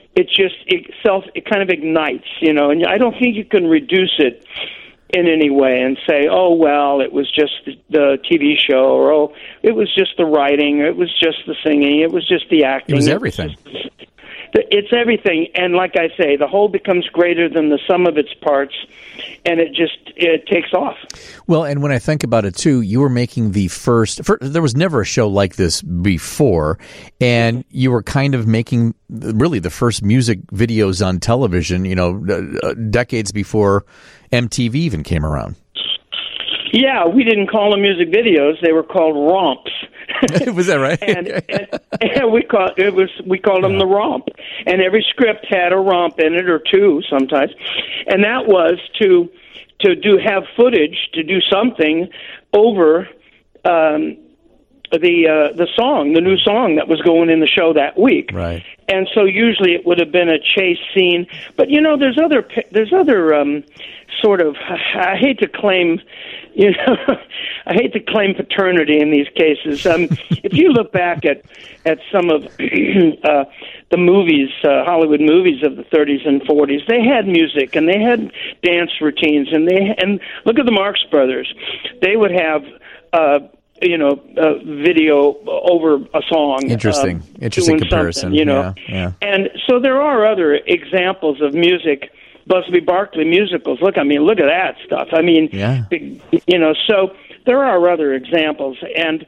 it kind of ignites, and I don't think you can reduce it in any way and say, oh, well, it was just the TV show, or, oh, it was just the writing, it was just the singing, it was just the acting. It was everything. It's everything, and like I say, the whole becomes greater than the sum of its parts, and it takes off. Well, and when I think about it, too, you were making the first there was never a show like this before, and you were kind of making really the first music videos on television, decades before MTV even came around. Yeah, we didn't call them music videos; they were called romps. Was that right? and we called them the romp. And every script had a romp in it, or two sometimes, and that was to have footage to do something over the song, the new song that was going in the show that week. Right. And so usually it would have been a chase scene, but there's other sort of, I hate to claim paternity in these cases. If you look back at some of the movies, Hollywood movies of the 30s and 40s, they had music and they had dance routines, and look at the Marx Brothers. They would have video over a song. Interesting comparison. Yeah. And so there are other examples of music, Busby Berkeley musicals. Look at that stuff. So there are other examples. And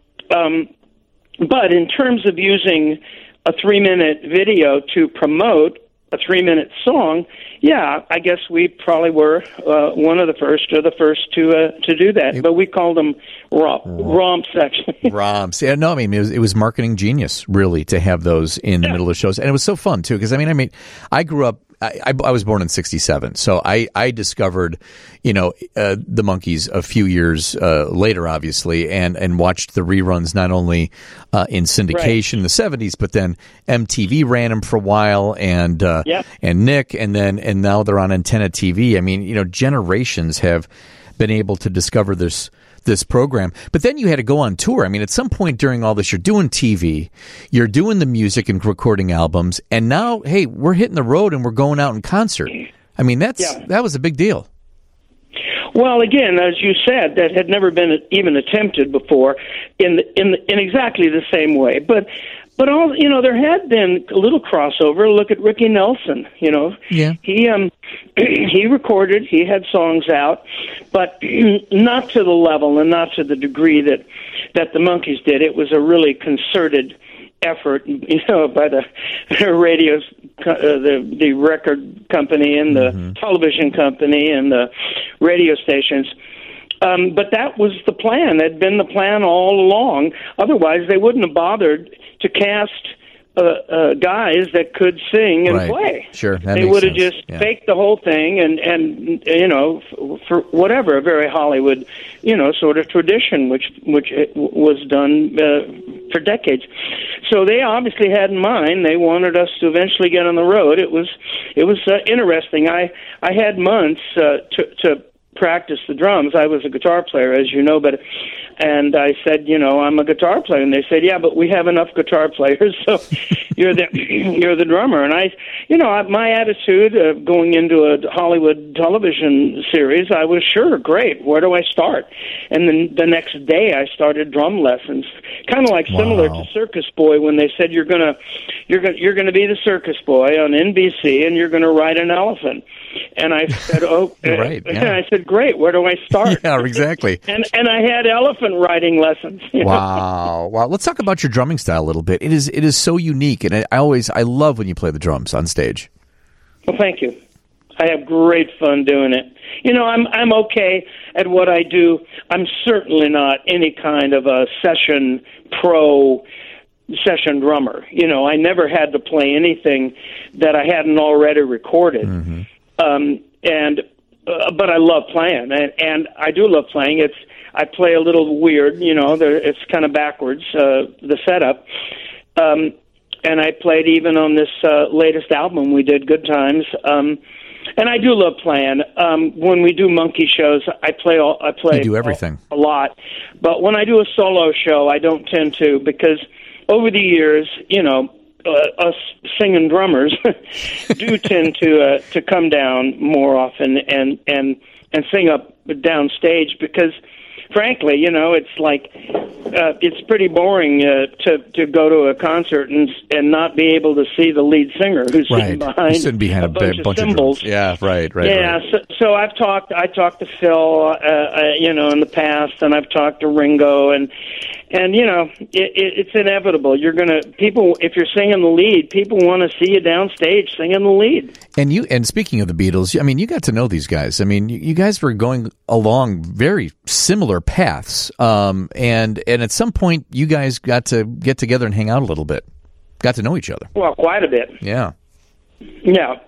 but in terms of using a 3-minute video to promote a 3-minute song, I guess we probably were one of the first, or the first to do that. But we called them romps, actually. Romps. Yeah, no, it was marketing genius, really, to have those in the middle of shows. And it was so fun, too, because, I grew up I was born in '67, so I discovered, the Monkees a few years later, obviously, and watched the reruns not only in syndication in the '70s, but then MTV ran them for a while, and Nick, and now they're on Antenna TV. I mean, generations have been able to discover this program. But then you had to go on tour. I mean, at some point during all this, you're doing TV, you're doing the music and recording albums, and now, hey, we're hitting the road and we're going out in concert. I mean, that was a big deal. Well, again, as you said, that had never been even attempted before in exactly the same way. But all there had been a little crossover. Look at Ricky Nelson. He recorded. He had songs out, but not to the level and not to the degree that the Monkees did. It was a really concerted effort, by the radios, the record company and the television company and the radio stations. But that was the plan. It had been the plan all along. Otherwise, they wouldn't have bothered to cast guys that could sing and play. Sure, they would have just faked the whole thing and for whatever, a very Hollywood, sort of tradition, which was done for decades. So they obviously had in mind they wanted us to eventually get on the road. It was interesting. I had months to practice the drums. I was a guitar player, as you know, and I said, I'm a guitar player, and they said, yeah, but we have enough guitar players, so you're the drummer. And my attitude of going into a Hollywood television series, I was sure, great. Where do I start? And then the next day, I started drum lessons, kind of like similar to Circus Boy when they said you're gonna be the Circus Boy on NBC, and you're gonna ride an elephant. And I said, right. Yeah. And I said, great, where do I start? Yeah, exactly. and I had elephant riding lessons. Wow. Let's talk about your drumming style a little bit. It is so unique, and I love when you play the drums on stage. Well, thank you. I have great fun doing it. I'm okay at what I do. I'm certainly not any kind of a session drummer. I never had to play anything that I hadn't already recorded. Mm-hmm. But I love playing, and I do love playing. I play a little weird, it's kind of backwards, the setup. And I played even on this latest album we did, Good Times. And I do love playing. When we do Monkey shows, I play. You do everything a lot. But when I do a solo show, I don't tend to, because over the years, us singing drummers do tend to come down more often and sing up downstage, because frankly, it's like it's pretty boring to go to a concert and not be able to see the lead singer who's sitting behind a bunch of cymbals. Yeah, right. Yeah, right. So I talked to Phil, in the past, and I've talked to Ringo, and it's inevitable. If you're singing the lead, people want to see you downstage singing the lead. And speaking of the Beatles, I mean, you got to know these guys. I mean, you guys were going along very similar paths, and at some point, you guys got to get together and hang out a little bit. Got to know each other. Well, quite a bit. Yeah. Yeah.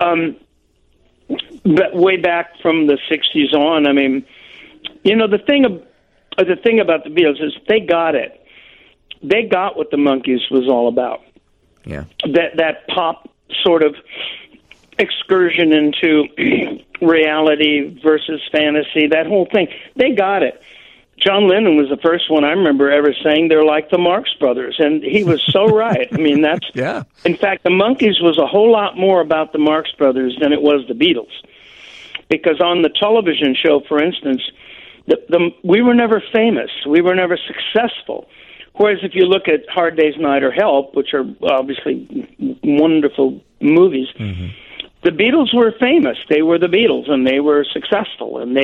But way back from the '60s on, I mean, the thing about the Beatles is they got it. They got what the Monkees was all about. Yeah. That pop sort of excursion into reality versus fantasy, that whole thing. They got it. John Lennon was the first one I remember ever saying they're like the Marx Brothers, and he was so right. I mean, that's yeah. In fact, the Monkees was a whole lot more about the Marx Brothers than it was the Beatles, because on the television show, for instance, we were never famous, we were never successful. Whereas if you look at Hard Day's Night or Help, which are obviously wonderful movies, mm-hmm. The Beatles were famous. They were the Beatles, and they were successful, and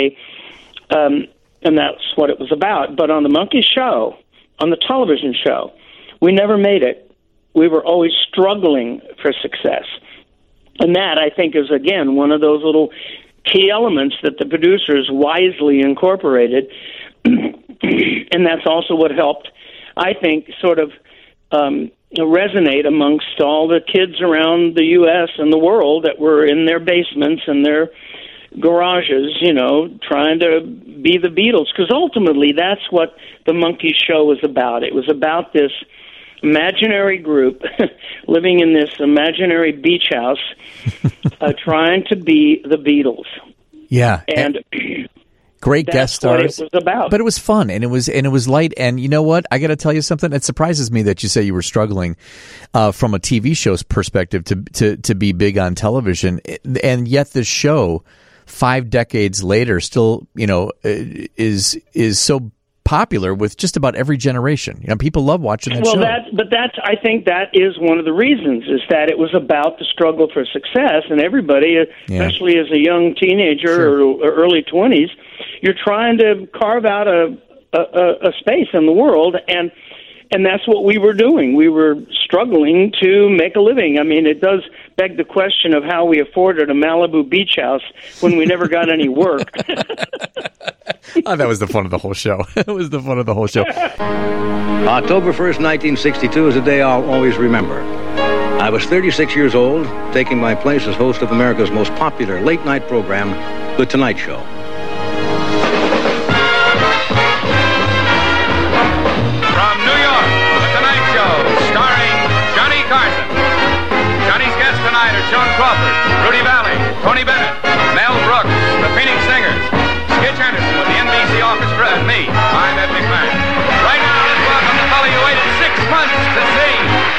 and that's what it was about. But on the Monkees show, on the television show, we never made it. We were always struggling for success. And that, I think, is, again, one of those little key elements that the producers wisely incorporated. And that's also what helped, I think, sort of resonate amongst all the kids around the U.S. and the world that were in their basements and their garages, trying to be the Beatles. Because ultimately, that's what the Monkees show was about. It was about this imaginary group living in this imaginary beach house, trying to be the Beatles. Yeah, and great guest stars. What it was about. But it was fun, and it was light. And you know what? I got to tell you something. It surprises me that you say you were struggling from a TV show's perspective to be big on television, and yet the show, 5 decades later, still is so popular with just about every generation. People love watching that show. I think that is one of the reasons, is that it was about the struggle for success, and everybody, especially as a young teenager or early 20s, you're trying to carve out a space in the world, and that's what we were doing. We were struggling to make a living. I mean, it does beg the question of how we afforded a Malibu beach house when we never got any work. Oh, that was the fun of the whole show. It was the fun of the whole show. October 1st, 1962 is a day I'll always remember. I was 36 years old, taking my place as host of America's most popular late-night program, The Tonight Show. From New York, The Tonight Show, starring Johnny Carson. Johnny's guests tonight are Joan Crawford, Rudy Valley, Tony Bennett, Mel Brooks, the Phoenix Singers, Skitch Henderson with the NBC Orchestra, and me. I'm Ed McMahon. Right now, let's welcome the fellow you waited 6 months to see.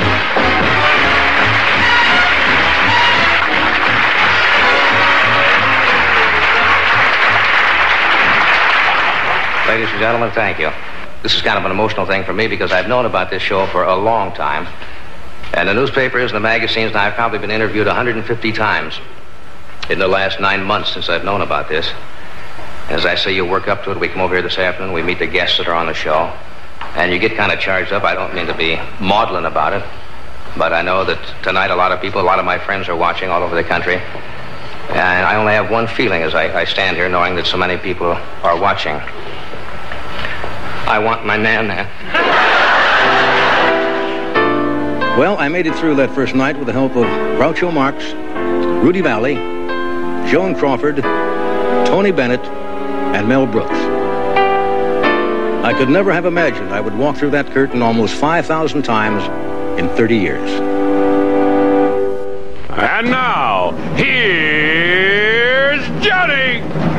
Ladies and gentlemen, thank you. This is kind of an emotional thing for me because I've known about this show for a long time. And the newspapers and the magazines, and I've probably been interviewed 150 times in the last 9 months since I've known about this. As I say, you work up to it. We come over here this afternoon. We meet the guests that are on the show. And you get kind of charged up. I don't mean to be maudlin about it. But I know that tonight a lot of my friends are watching all over the country. And I only have one feeling as I stand here knowing that so many people are watching. I want my nana. Well, I made it through that first night with the help of Groucho Marx, Rudy Valley, Joan Crawford, Tony Bennett, and Mel Brooks. I could never have imagined I would walk through that curtain almost 5,000 times in 30 years. And now, here's Johnny!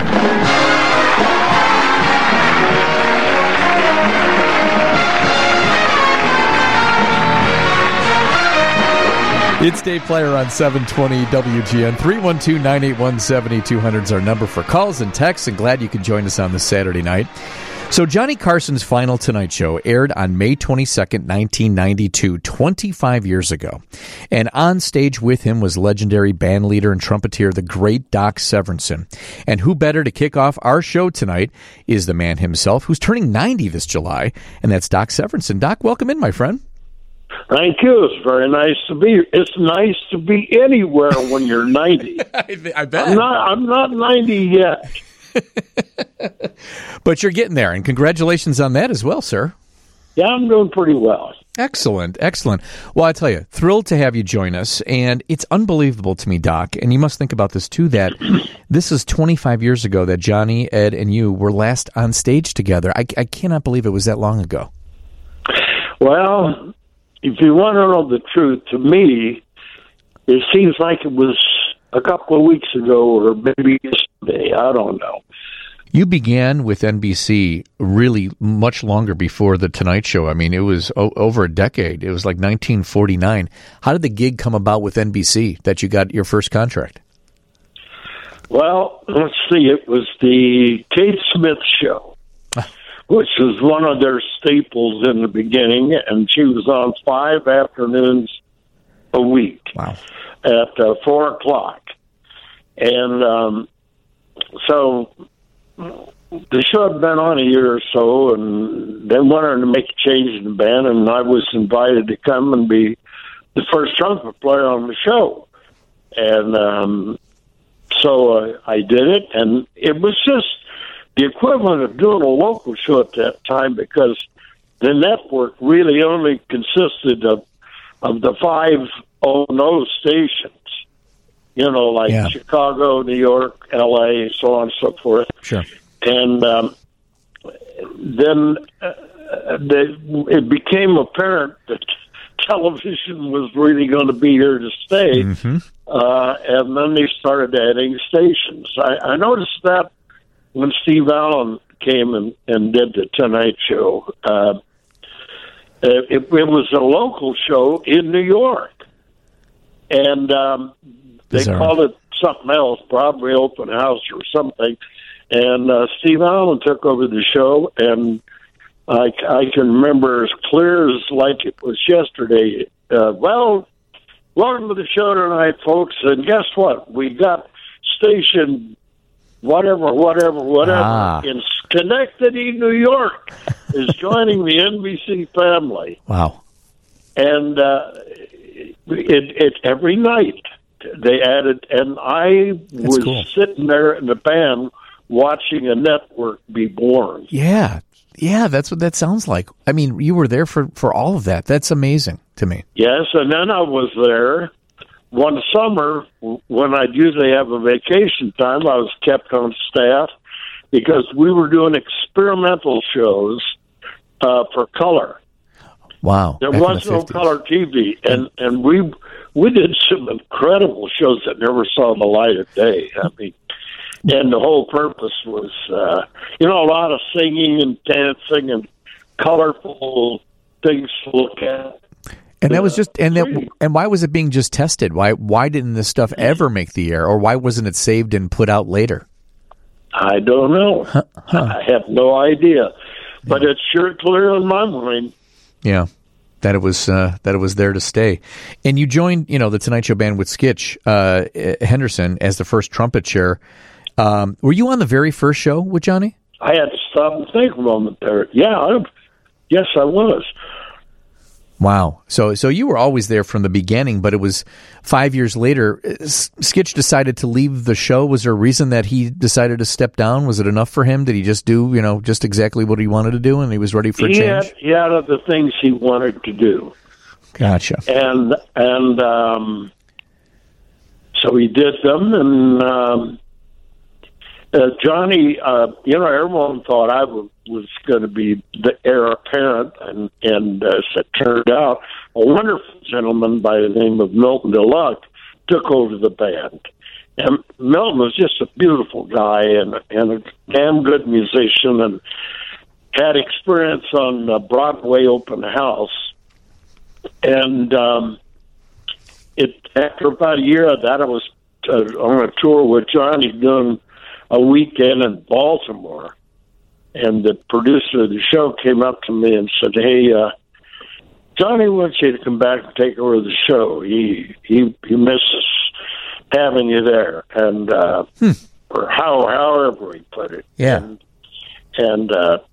It's Dave Player on 720 WGN. 312-981-7200 is our number for calls and texts, and glad you can join us on this Saturday night. So Johnny Carson's final Tonight Show aired on May 22nd, 1992, 25 years ago. And on stage with him was legendary band leader and trumpeter, the great Doc Severinsen. And who better to kick off our show tonight is the man himself, who's turning 90 this July, and that's Doc Severinsen. Doc, welcome in, my friend. Thank you. It's very nice to be here. It's nice to be anywhere when you're 90. I bet. I'm not 90 yet. But you're getting there, and congratulations on that as well, sir. Yeah, I'm doing pretty well. Excellent, excellent. Well, I tell you, thrilled to have you join us, and it's unbelievable to me, Doc, and you must think about this too, that this is 25 years ago that Johnny, Ed, and you were last on stage together. I cannot believe it was that long ago. Well, if you want to know the truth, to me, it seems like it was a couple of weeks ago or maybe yesterday. I don't know. You began with NBC really much longer before The Tonight Show. I mean, it was over a decade. It was like 1949. How did the gig come about with NBC that you got your first contract? Well, let's see. It was the Kate Smith Show, which was one of their staples in the beginning, and she was on 5 afternoons a week. Wow. At 4 o'clock. And so the show had been on a year or so, and they wanted to make a change in the band, and I was invited to come and be the first trumpet player on the show. And so I did it, and it was just the equivalent of doing a local show at that time, because the network really only consisted of of the 500 stations. Like Chicago, New York, L.A., so on and so forth. Sure. And then it became apparent that television was really going to be here to stay. Mm-hmm. And then they started adding stations. I noticed that when Steve Allen came and did the Tonight Show. It was a local show in New York. And they called it something else, Broadway Open House or something. And Steve Allen took over the show, and I can remember as clear as like it was yesterday. Well, welcome to the show tonight, folks. And guess what? We got station whatever in Schenectady, New York, is joining the NBC family. Wow. And it every night they added, and I was sitting there in the band watching a network be born. Yeah, that's what that sounds like. I mean, you were there for all of that. That's amazing to me. Yes, and then I was there one summer when I'd usually have a vacation time. I was kept on staff because we were doing experimental shows for color. Wow. There was no color TV, and we did some incredible shows that never saw the light of day. I mean, and the whole purpose was, a lot of singing and dancing and colorful things to look at. And that was and why was it being just tested? Why didn't this stuff ever make the air, or why wasn't it saved and put out later? I don't know. I have no idea, but it's sure clear in my mind. Yeah, that it was there to stay. And you joined, the Tonight Show band with Skitch Henderson as the first trumpet chair. Were you on the very first show with Johnny? I had to stop and think a moment there. Yeah, yes, I was. Wow. So you were always there from the beginning, but it was 5 years later. Skitch decided to leave the show. Was there a reason that he decided to step down? Was it enough for him? Did he just do, just exactly what he wanted to do and he was ready for a change? He had other things he wanted to do. Gotcha. And so he did them, and Johnny, everyone thought I was going to be the heir apparent, and as it turned out, a wonderful gentleman by the name of Milton DeLuck took over the band. And Milton was just a beautiful guy and a damn good musician, and had experience on Broadway Open House. And after about a year of that, I was on a tour with Johnny doing a weekend in Baltimore, and the producer of the show came up to me and said, "Hey, Johnny wants you to come back and take over the show. He misses having you there," and or however he put it. Yeah. And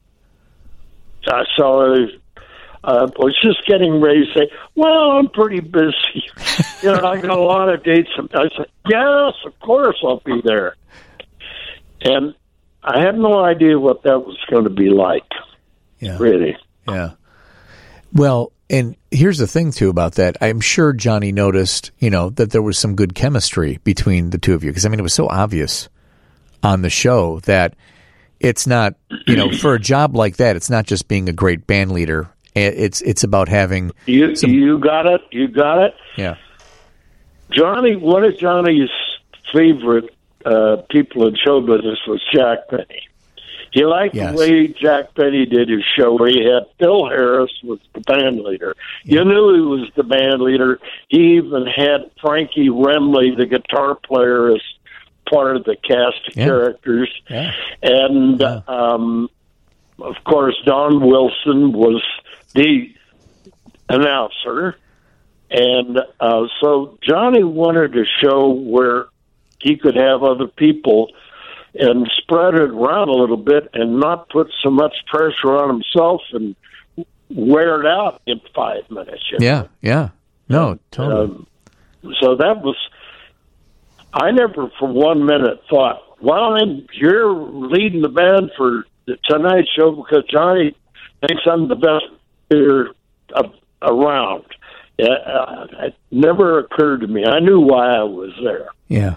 I saw. I was just getting ready to say, "Well, I'm pretty busy. I got a lot of dates." I said, "Yes, of course I'll be there." And I had no idea what that was going to be like. Yeah. Really. Yeah. Well, and here's the thing, too, about that. I'm sure Johnny noticed, that there was some good chemistry between the two of you. Because, it was so obvious on the show that it's not, for a job like that, it's not just being a great band leader. It's about having... You got it. You got it. Yeah. Johnny, one of Johnny's favorite people in show business was Jack Benny. He liked the way Jack Benny did his show, where he had Phil Harris was the band leader. Yeah. You knew he was the band leader. He even had Frankie Remley, the guitar player, as part of the cast of characters. Yeah. And, of course, Don Wilson was the announcer. And so Johnny wanted a show where he could have other people and spread it around a little bit and not put so much pressure on himself and wear it out in 5 minutes. Yeah. No, totally. So that was, I never for 1 minute thought, well, you're leading the band for the Tonight Show because Johnny thinks I'm the best leader around. It never occurred to me. I knew why I was there. Yeah.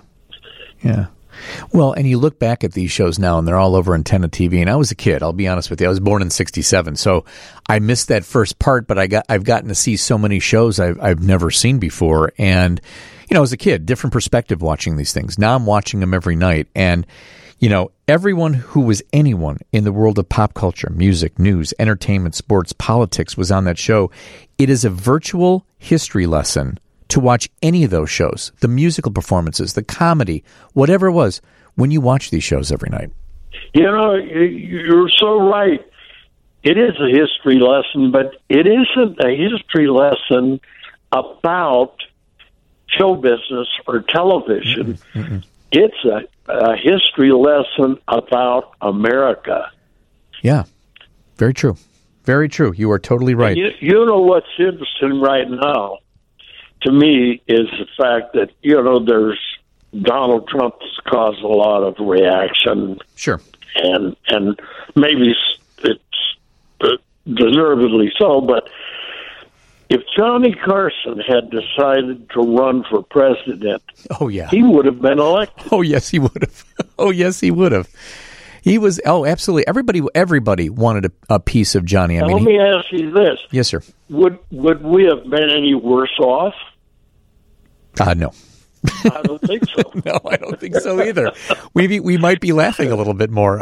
Well, and you look back at these shows now, and they're all over antenna TV. And I was a kid. I'll be honest with you. I was born in '67, so I missed that first part. But I've gotten to see so many shows I've never seen before. And as a kid, different perspective watching these things. Now I'm watching them every night, and everyone who was anyone in the world of pop culture, music, news, entertainment, sports, politics was on that show. It is a virtual history lesson to watch any of those shows, the musical performances, the comedy, whatever it was, when you watch these shows every night. You're so right. It is a history lesson, but it isn't a history lesson about show business or television. Mm-mm. It's a history lesson about America. Yeah, very true. Very true. You are totally right. You know what's interesting right now, to me, is the fact that, there's Donald Trump has caused a lot of reaction. Sure. And maybe it's deservedly so, but if Johnny Carson had decided to run for president, he would have been elected. Oh, yes, he would have. He was, absolutely. Everybody wanted a piece of Johnny. Let me ask you this. Yes, sir. Would we have been any worse off? No. I don't think so. No, I don't think so either. We might be laughing a little bit more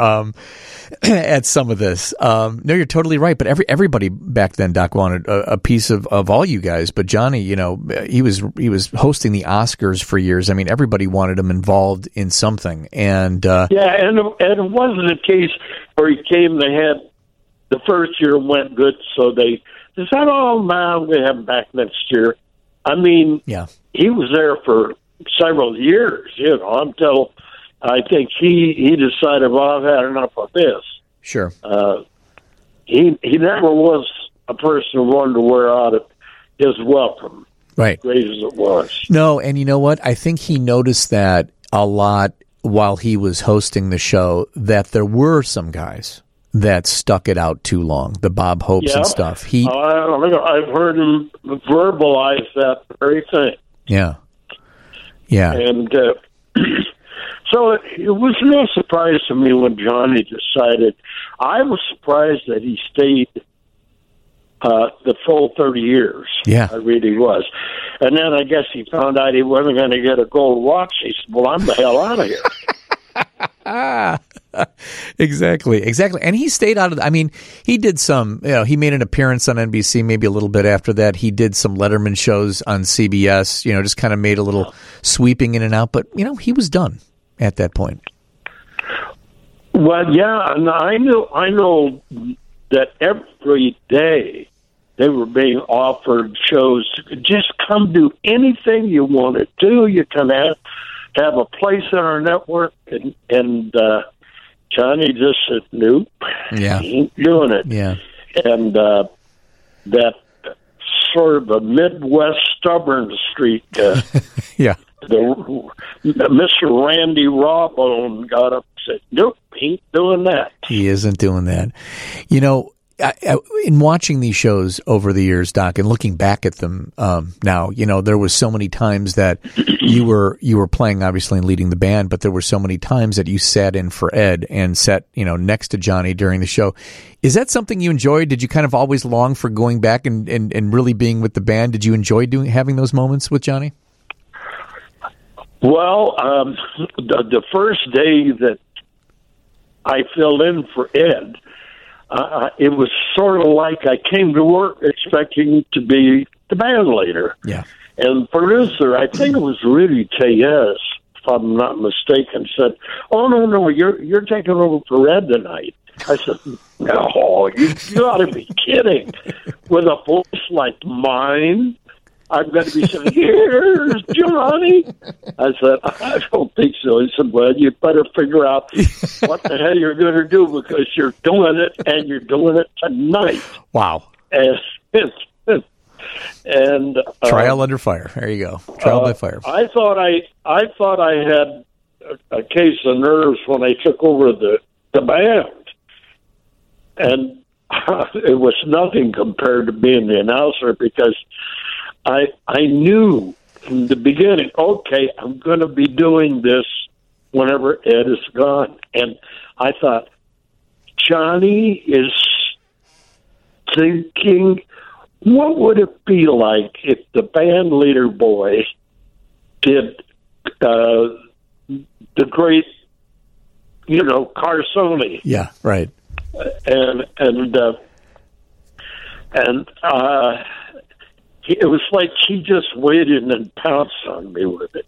at some of this. No, you're totally right. But everybody back then, Doc, wanted a piece of all you guys. But Johnny, he was hosting the Oscars for years. I mean, everybody wanted him involved in something. And and it wasn't a case where he came. They had the first year went good, so they said, "Oh man, we have him back next year." I mean, he was there for several years, until I think he decided, well, I've had enough of this. Sure. He never was a person who wanted to wear out his welcome. Right. Great as it was. No, and you know what? I think he noticed that a lot while he was hosting the show, that there were some guys that stuck it out too long, the Bob Hopes and stuff. I've heard him verbalize that very thing. Yeah. And so it was no surprise to me when Johnny decided. I was surprised that he stayed the full 30 years. Yeah. I really was. And then I guess he found out he wasn't going to get a gold watch. He said, well, I'm the hell out of here. Exactly. And he stayed out of he did some, he made an appearance on NBC maybe a little bit after that. He did some Letterman shows on CBS, just kind of made a little sweeping in and out. But, he was done at that point. Well, yeah, and I know that every day they were being offered shows. Just come do anything you want to do. You can have a place in our network, and Johnny just said, nope, he ain't doing it. Yeah. And that sort of a Midwest stubborn streak, Mr. Randy Rawbone got up and said, nope, he ain't doing that. He isn't doing that. In watching these shows over the years, Doc, and looking back at them now, there was so many times that you were playing, obviously, and leading the band, but there were so many times that you sat in for Ed and sat, next to Johnny during the show. Is that something you enjoyed? Did you kind of always long for going back and really being with the band? Did you enjoy having those moments with Johnny? Well, the first day that I filled in for Ed, it was sort of like I came to work expecting to be the band leader. Yeah. And the producer, I think it was Rudy Tellez, if I'm not mistaken, said, "Oh, no, you're taking over for Ed tonight." I said, "No, you got to be kidding. With a voice like mine, I'm going to be saying, 'Here's Johnny.'" I said, "I don't think so." He said, "Well, you better figure out what the hell you're going to do, because you're doing it, and you're doing it tonight." Wow. And trial under fire. There you go. Trial by fire. I thought I had a case of nerves when I took over the band, and it was nothing compared to being the announcer, because I knew from the beginning, okay, I'm going to be doing this whenever Ed is gone. And I thought, Johnny is thinking, what would it be like if the band leader boy did the great, Carsoni? Yeah, right. And it was like he just waited and pounced on me with it.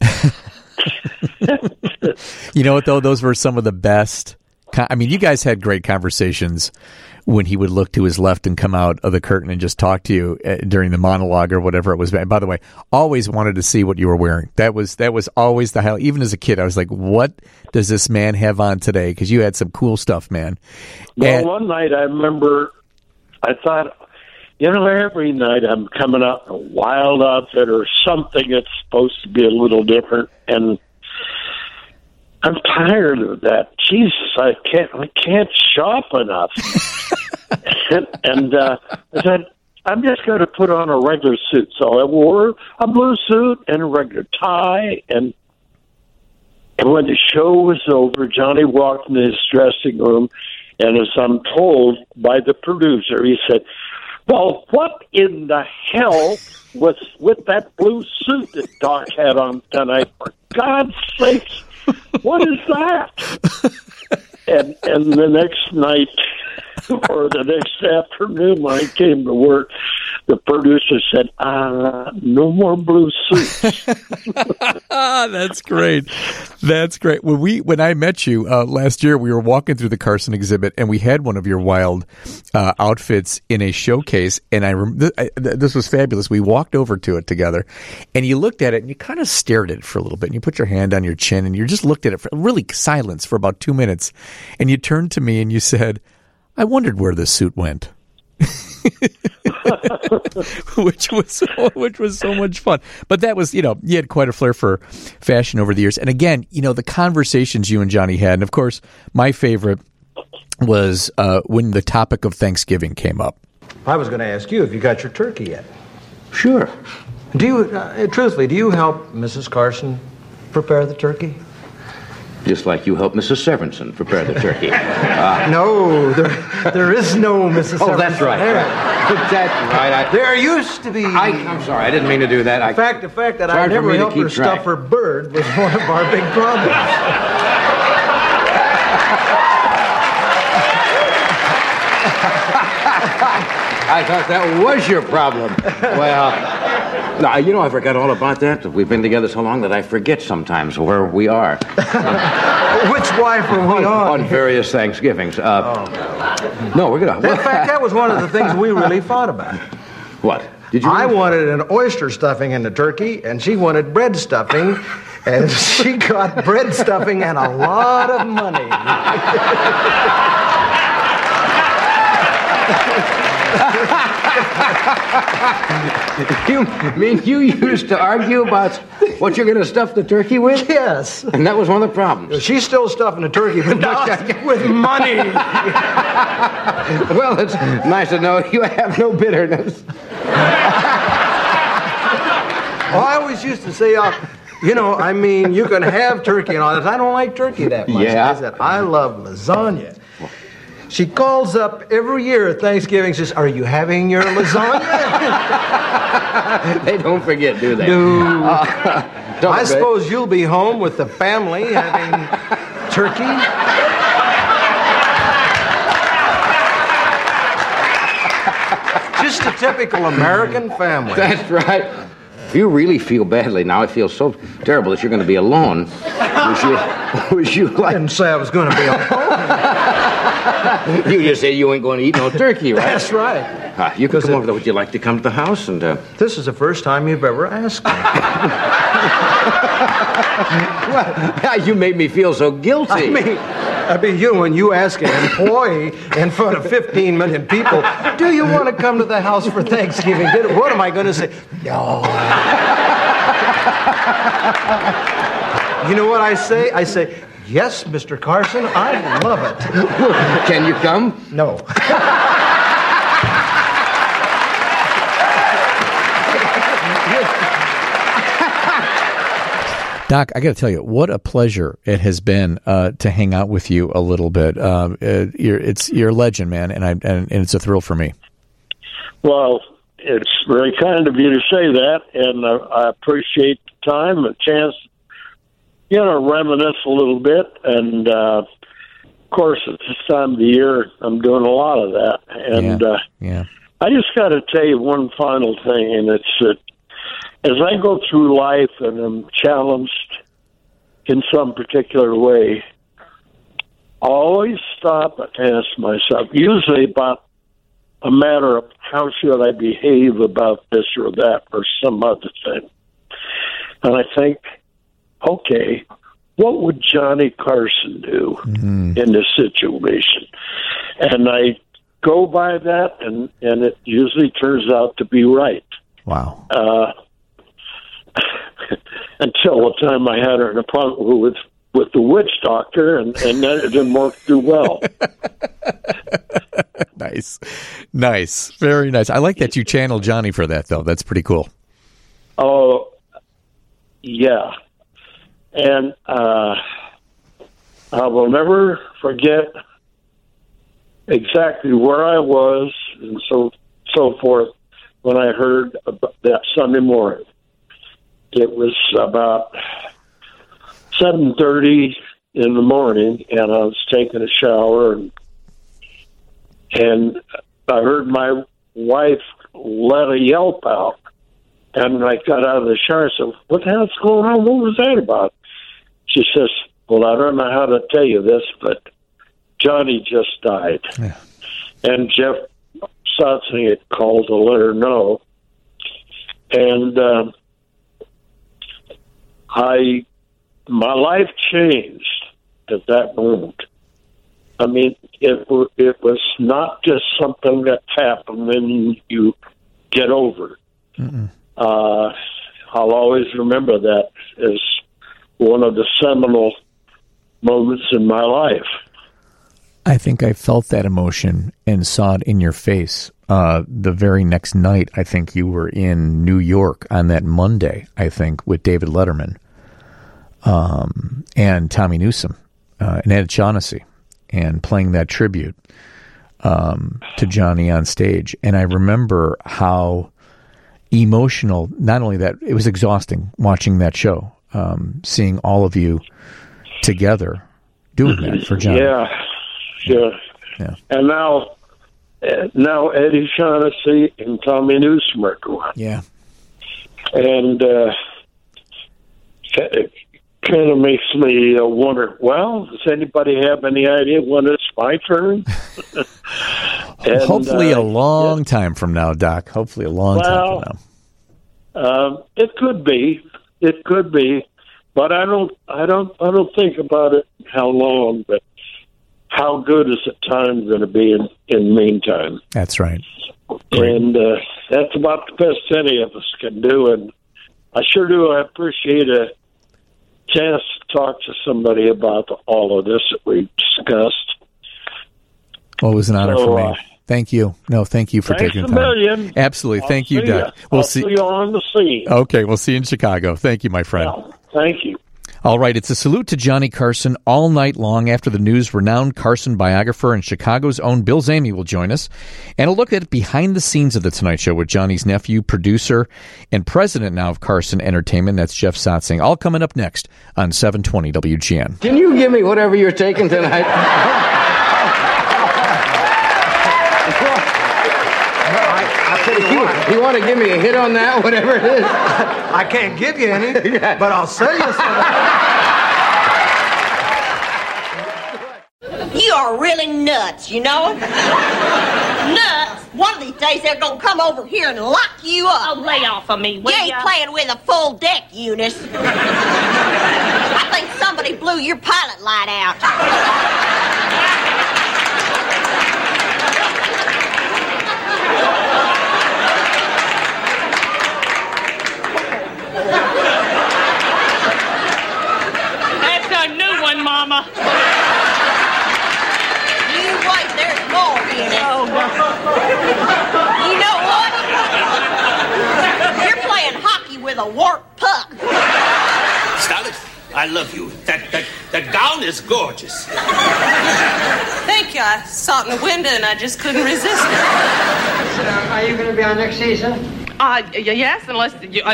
You know what, though? Those were some of the best. I mean, you guys had great conversations when he would look to his left and come out of the curtain and just talk to you during the monologue or whatever it was. And by the way, always wanted to see what you were wearing. That was always the highlight. Even as a kid, I was like, what does this man have on today? Because you had some cool stuff, man. Well, one night I remember I thought, every night I'm coming out in a wild outfit or something that's supposed to be a little different, and I'm tired of that. Jesus, I can't shop enough. and I said, I'm just going to put on a regular suit. So I wore a blue suit and a regular tie, and when the show was over, Johnny walked in his dressing room, and as I'm told by the producer, he said, well, what in the hell was with that blue suit that Doc had on tonight? For God's sake, what is that? And the next night or the next afternoon when I came to work, the producer said, no more blue suits. That's great. That's great. When I met you last year, we were walking through the Carson exhibit, and we had one of your wild outfits in a showcase, and this was fabulous. We walked over to it together, and you looked at it, and you kind of stared at it for a little bit, and you put your hand on your chin, and you just looked at it for really silence for about 2 minutes, and you turned to me, and you said, I wondered where this suit went. which was so much fun. But that was, you had quite a flair for fashion over the years. And again, the conversations you and Johnny had, and of course, my favorite was when the topic of Thanksgiving came up. I was going to ask you if you got your turkey yet. Sure. Do you, truthfully, do you help Mrs. Carson prepare the turkey? Just like you helped Mrs. Severinsen prepare the turkey. No, there is no Mrs. Severinsen. Oh, that's right. That's right. There used to be. I'm sorry, I didn't mean to do that. The fact that I never helped her stuff her bird was one of our big problems. I thought that was your problem. Well, no, I forgot all about that. We've been together so long that I forget sometimes where we are. Which wife are we on? On various Thanksgivings. No, we're going to... In fact, that was one of the things we really fought about. What? Did you? I wanted an oyster stuffing in the turkey, and she wanted bread stuffing, and she got bread stuffing and a lot of money. You mean you used to argue about what you're going to stuff the turkey with? Yes. And that was one of the problems. She's still stuffing the turkey, but not with money. Well, it's nice to know you have no bitterness. Well, I always used to say, you can have turkey and all that. I don't like turkey that much. Yeah. I said, I love lasagna. She calls up every year at Thanksgiving and says, are you having your lasagna? They don't forget, do they? No. I suppose you'll be home with the family having turkey? Just a typical American family. That's right. You really feel badly now. I feel so terrible that you're going to be alone. Would you like... I didn't say I was going to be alone. You just said you ain't going to eat no turkey, right? That's right. You can come over there. Would you like to come to the house? And This is the first time you've ever asked me. Well, you made me feel so guilty. I mean, when you ask an employee in front of 15 million people, do you want to come to the house for Thanksgiving dinner? What am I going to say? No. You know what I say? I say, yes, Mr. Carson, I love it. Can you come? No. Doc, I got to tell you, what a pleasure it has been to hang out with you a little bit. You're a legend, man, and it's a thrill for me. Well, it's very kind of you to say that, and I appreciate the time, the chance, reminisce a little bit. And, of course, at this time of the year, I'm doing a lot of that. And I just got to tell you one final thing, and it's that as I go through life and I'm challenged in some particular way, I always stop and ask myself, usually about a matter of how should I behave about this or that or some other thing. And I think, okay, what would Johnny Carson do in this situation? And I go by that, and it usually turns out to be right. Wow. Until the time I had an appointment with the witch doctor, and then it didn't work too well. Nice. Very nice. I like that you channel Johnny for that, though. That's pretty cool. Oh, yeah. And I will never forget exactly where I was and so forth when I heard about that Sunday morning. It was about 7:30 in the morning, and I was taking a shower, and I heard my wife let a yelp out, and I got out of the shower and said, "What the hell's going on? What was that about?" She says, "Well, I don't know how to tell you this, but Johnny just died." Yeah. And Jeff Sotzing had called to let her know, and my life changed at that moment. I mean, it was not just something that happened and you get over. I'll always remember that as one of the seminal moments in my life. I think I felt that emotion and saw it in your face. The very next night, I think you were in New York on that Monday, I think, with David Letterman and Tommy Newsom and Ed Shaughnessy, and playing that tribute to Johnny on stage. And I remember how emotional, not only that, it was exhausting watching that show, seeing all of you together doing that for Johnny. Yeah. And now Eddie Shaughnessy and Tommy Newsom are going. Yeah. And it kind of makes me wonder, well, does anybody have any idea when it's my turn? And, hopefully a long time from now, Doc. Hopefully a long time from now. It could be, but I don't think about it how long, but how good is the time going to be in the meantime? That's right. And that's about the best any of us can do. And I sure do. I appreciate a chance to talk to somebody about all of this that we discussed. Well, it was an honor for me. Thank you. No, thank you for taking the time. Million. Absolutely. Thank you, Doc. We'll see you on the scene. Okay, we'll see you in Chicago. Thank you, my friend. Yeah, thank you. All right, it's a salute to Johnny Carson all night long. After the news, renowned Carson biographer and Chicago's own Bill Zamey will join us. And a look at behind the scenes of The Tonight Show with Johnny's nephew, producer, and president now of Carson Entertainment. That's Jeff Sotzing. All coming up next on 720 WGN. Can you give me whatever you're taking tonight? You want to give me a hit on that, whatever it is? I can't give you any, but I'll sell you some. You are really nuts, you know? Nuts? One of these days they're going to come over here and lock you up. Oh, lay off of me, will You ain't playing with a full deck, Eunice. I think somebody blew your pilot light out. That's a new one, Mama. You wait, there's more in it. Oh, no. You know what? You're playing hockey with a warped puck. Style it I love you. That gown is gorgeous. Thank you. I saw it in the window and I just couldn't resist it. Are you going to be on next season? Yes, unless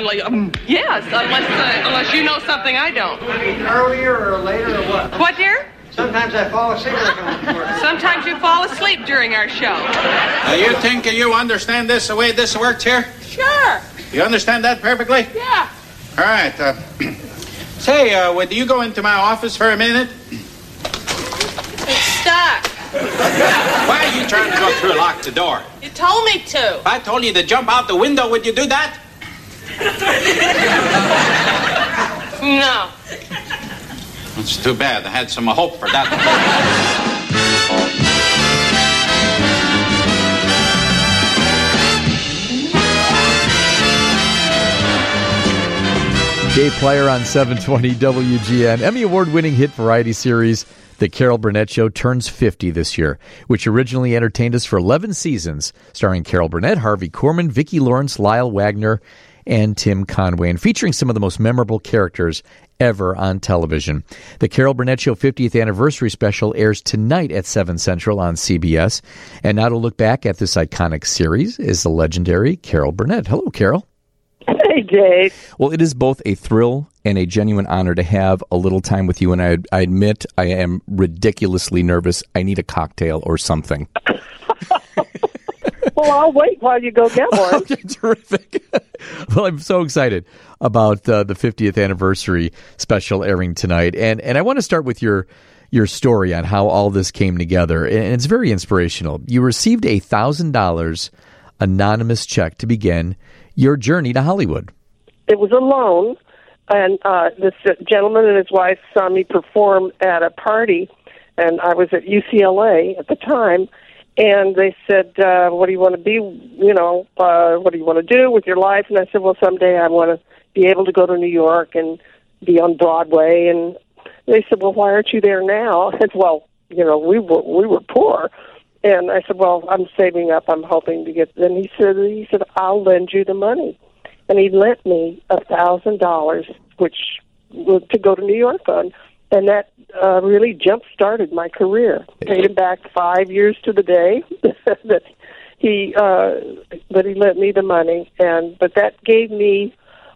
you know something I don't. Earlier or later or what? What, dear? Sometimes I fall asleep when I come home from work. Sometimes you fall asleep during our show. You think you understand this, the way this works here? Sure. You understand that perfectly? Yeah. All right. Say, would you go into my office for a minute? It's stuck. Why are you trying to go through lock the door? You told me to. If I told you to jump out the window, would you do that? No. It's too bad. I had some hope for that. Dave Plyer on 720 WGN. Emmy Award-winning hit variety series The Carol Burnett Show turns 50 this year, which originally entertained us for 11 seasons, starring Carol Burnett, Harvey Korman, Vicki Lawrence, Lyle Wagner, and Tim Conway, and featuring some of the most memorable characters ever on television. The Carol Burnett Show 50th anniversary special airs tonight at 7 Central on CBS. And now to look back at this iconic series is the legendary Carol Burnett. Hello, Carol. Hey, Dave. Well, it is both a thrill and a genuine honor to have a little time with you, and I admit I am ridiculously nervous. I need a cocktail or something. Well, I'll wait while you go get one. Okay, terrific. Well, I'm so excited about the 50th anniversary special airing tonight, and I want to start with your story on how all this came together, and it's very inspirational. You received a $1,000 anonymous check to begin your journey to Hollywood. It was a loan, and this gentleman and his wife saw me perform at a party, and I was at UCLA at the time, and they said, what do you want to be, what do you want to do with your life? And I said, well, someday I want to be able to go to New York and be on Broadway. And they said, well, why aren't you there now? I said, well, we were poor. And I said, well, I'm saving up. I'm hoping to get. Then he said, I'll lend you the money. And he lent me $1,000, which was to go to New York on. And that really jump-started my career. Paid him back 5 years to the day that he lent me the money. But that gave me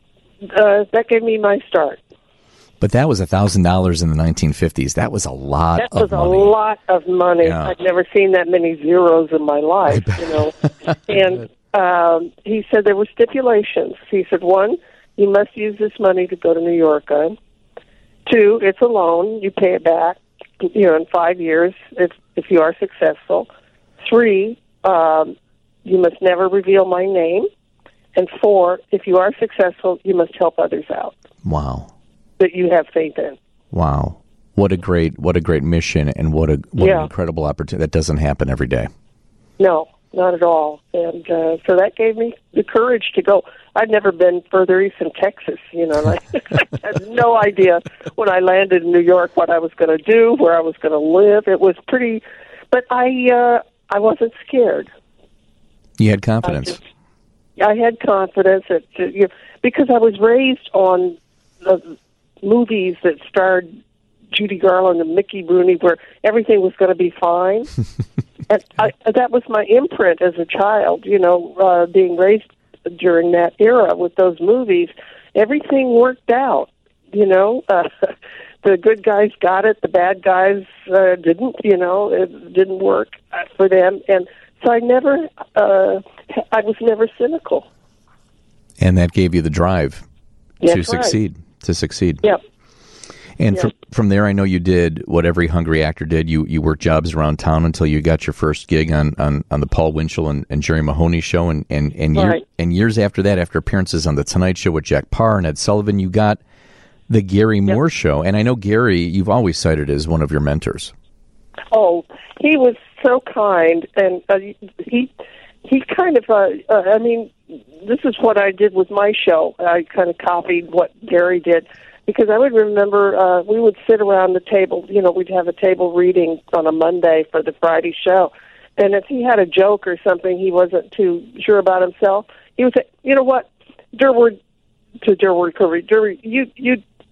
my start. But that was $1,000 in the 1950s. That was a lot of money. That was a lot of money. Yeah. I'd never seen that many zeros in my life, And he said there were stipulations. He said, 1, you must use this money to go to New York on. 2, it's a loan. You pay it back, in 5 years if you are successful. 3, you must never reveal my name. And 4, if you are successful, you must help others out. Wow. That you have faith in. Wow. What a great mission, and what an incredible opportunity. That doesn't happen every day. No, not at all. And so that gave me the courage to go. I'd never been further east than Texas, and I had no idea when I landed in New York what I was going to do, where I was going to live. It was pretty, but I wasn't scared. You had confidence. I had confidence because I was raised on movies that starred Judy Garland and Mickey Rooney, where everything was going to be fine. And that was my imprint as a child, being raised during that era with those movies. Everything worked out, The good guys got it, the bad guys didn't, it didn't work for them. And so I was never cynical. And that gave you the drive to succeed. Right. To succeed. Yep. And from there, I know you did what every hungry actor did. You worked jobs around town until you got your first gig on the Paul Winchell and Jerry Mahoney show. And years after that, after appearances on The Tonight Show with Jack Parr and Ed Sullivan, you got the Gary Moore Show. And I know Gary, you've always cited as one of your mentors. Oh, he was so kind. And he kind of, this is what I did with my show. I kind of copied what Gary did. Because I would remember we would sit around the table, we'd have a table reading on a Monday for the Friday show. And if he had a joke or something he wasn't too sure about himself, he would say, you know what, Durward Curry, you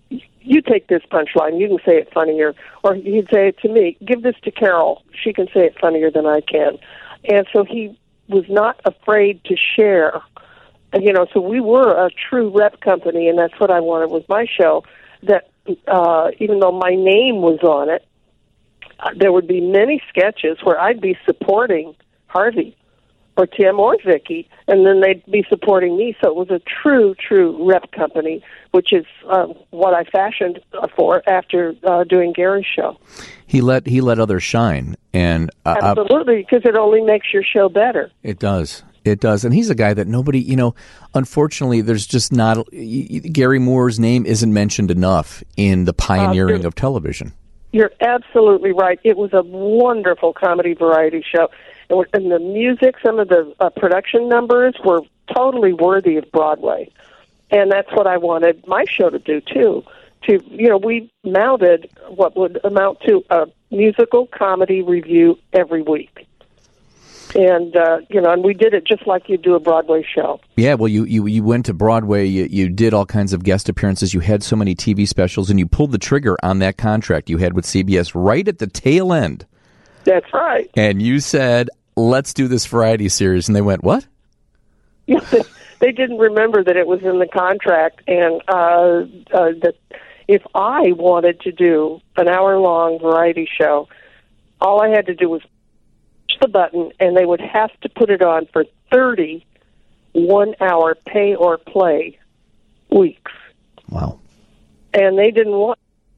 you take this punchline, you can say it funnier. Or he'd say it to me, give this to Carol, she can say it funnier than I can. And so he was not afraid to share. And, you know, so we were a true rep company, and that's what I wanted with my show, that even though my name was on it, there would be many sketches where I'd be supporting Harvey or Tim or Vicky, and then they'd be supporting me. So it was a true rep company, which is what I fashioned for after doing Gary's show. He let others shine, and absolutely, because it only makes your show better. It does. It does. And he's a guy that nobody, you know, unfortunately, there's just not, Gary Moore's name isn't mentioned enough in the pioneering of television. You're absolutely right. It was a wonderful comedy variety show. And the music, some of the production numbers were totally worthy of Broadway. And that's what I wanted my show to do, too. We mounted what would amount to a musical comedy review every week. And, and we did it just like you do a Broadway show. Yeah, well, you went to Broadway, you did all kinds of guest appearances, you had so many TV specials, and you pulled the trigger on that contract you had with CBS right at the tail end. That's right. And you said, let's do this variety series, and they went, what? Yeah, they didn't remember that it was in the contract, and that if I wanted to do an hour-long variety show, all I had to do was the button, and they would have to put it on for 30 one-hour pay-or-play weeks. Wow. And they didn't want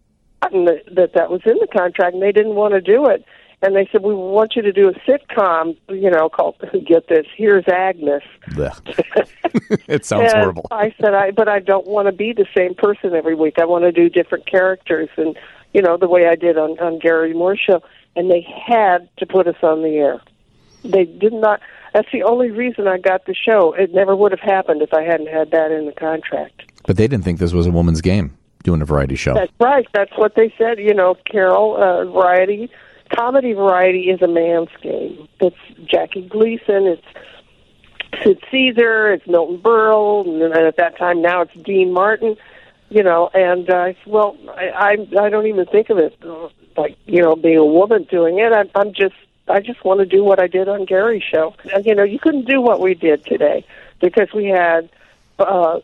that was in the contract, and they didn't want to do it. And they said, we want you to do a sitcom, called, get this, Here's Agnes. It sounds horrible. I said, but I don't want to be the same person every week. I want to do different characters, and, the way I did on Gary Moore's show. And they had to put us on the air. They did not. That's the only reason I got the show. It never would have happened if I hadn't had that in the contract. But they didn't think this was a woman's game, doing a variety show. That's right. That's what they said. Carol, variety, comedy variety is a man's game. It's Jackie Gleason. It's Sid Caesar. It's Milton Berle. And at that time, now it's Dean Martin. And I don't even think of it being a woman doing it. I just want to do what I did on Gary's show. And, you couldn't do what we did today because we had a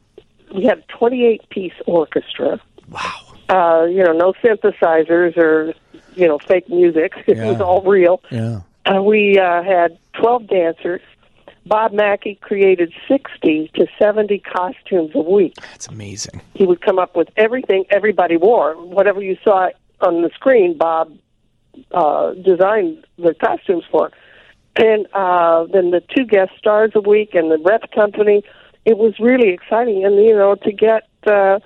28-piece orchestra. Wow. No synthesizers or fake music. It was all real. Yeah. We had 12 dancers. Bob Mackey created 60 to 70 costumes a week. That's amazing. He would come up with everything everybody wore. Whatever you saw on the screen, Bob designed the costumes for. And then the 2 guest stars a week and the rep company. It was really exciting. And, to get, the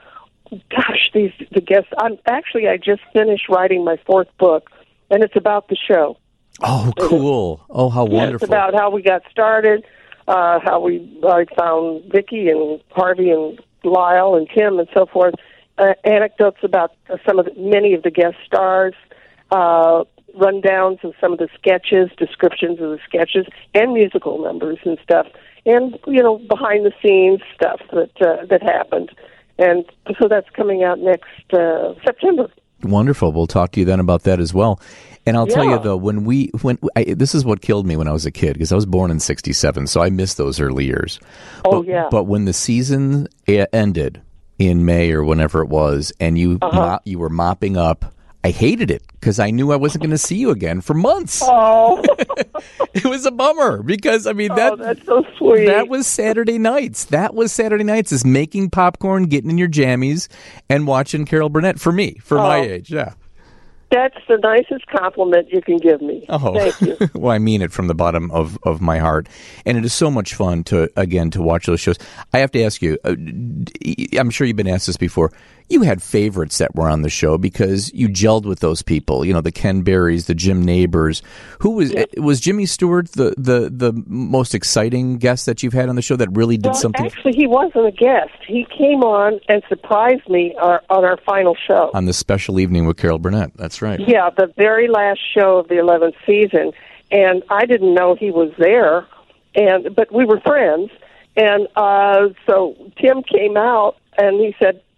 guests. I just finished writing my 4th book, and it's about the show. Oh, cool. Oh, how wonderful. It's about how we got started, how I found Vicky and Harvey and Lyle and Tim and so forth. Anecdotes about many of the guest stars, rundowns of some of the sketches, descriptions of the sketches, and musical numbers and stuff, and behind the scenes stuff that happened, and so that's coming out next September. Wonderful. We'll talk to you then about that as well. And I'll tell you though, this is what killed me when I was a kid, because I was born in '67, so I missed those early years. But when the season ended in May or whenever it was, and you were mopping up, I hated it because I knew I wasn't going to see you again for months. Oh, it was a bummer because that's so sweet. That was Saturday nights. Is making popcorn, getting in your jammies, and watching Carol Burnett for my age. Yeah. That's the nicest compliment you can give me. Oh, thank you. Well, I mean it from the bottom of my heart. And it is so much fun to watch those shows. I have to ask you, I'm sure you've been asked this before, you had favorites that were on the show because you gelled with those people, the Ken Berrys, the Jim Neighbors. Who was Jimmy Stewart the most exciting guest that you've had on the show that really did something? Actually, he wasn't a guest. He came on and surprised me on our final show. On the special evening with Carol Burnett. That's right. Yeah, the very last show of the 11th season. And I didn't know he was there, but we were friends. And so Tim came out and he said,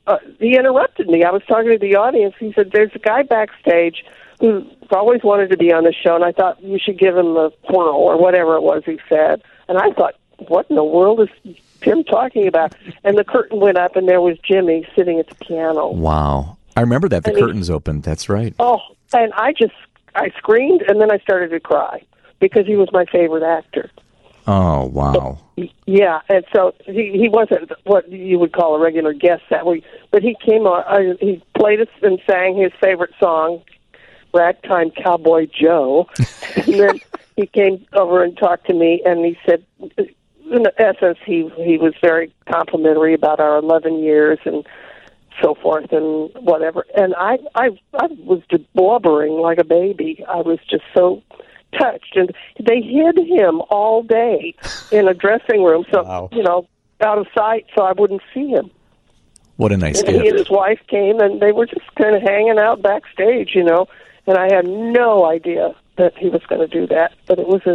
he interrupted me. I was talking to the audience. He said, "There's a guy backstage who's always wanted to be on the show, and I thought you should give him a whirl," or whatever it was he said. And I thought, what in the world is Tim talking about? And the curtain went up, and there was Jimmy sitting at the piano. Wow. I remember that. The curtains opened. That's right. Oh, and I screamed, and then I started to cry because he was my favorite actor. Oh, wow. Yeah, and so he wasn't what you would call a regular guest that week, but he came on. He played us and sang his favorite song, Ragtime Cowboy Joe, and then he came over and talked to me, and he said, in essence, he was very complimentary about our 11 years and so forth and whatever. And I was just blubbering like a baby. I was just so touched, and they hid him all day in a dressing room, so out of sight, so I wouldn't see him. What a nice and gift. He and his wife came, and they were just kind of hanging out backstage, and I had no idea that he was going to do that. But it was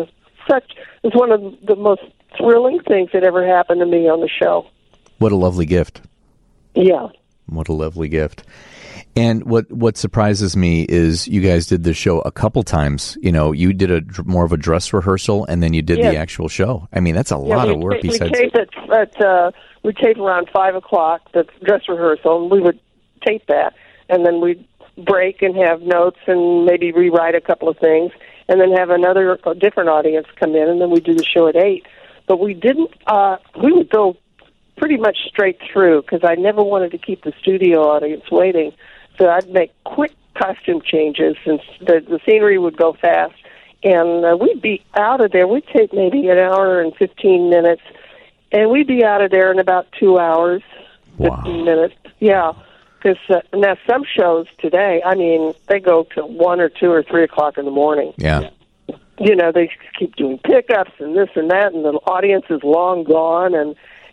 one of the most thrilling things that ever happened to me on the show. What a lovely gift. Yeah. What a lovely gift. And what surprises me is you guys did the show a couple times. You did more of a dress rehearsal, and then you did the actual show. I mean, that's a lot of work. We taped we taped around 5:00, the dress rehearsal, and we would tape that, and then we'd break and have notes and maybe rewrite a couple of things, and then have a different audience come in, and then we'd do the show at 8. But we didn't. We would go pretty much straight through because I never wanted to keep the studio audience waiting. So I'd make quick costume changes, and the scenery would go fast. And we'd be out of there. We'd take maybe an hour and 15 minutes, and we'd be out of there in about 2 hours, 15 minutes. Yeah, because now some shows today, I mean, they go to 1 or 2 or 3 o'clock in the morning. Yeah. They keep doing pickups and this and that, and the audience is long gone, and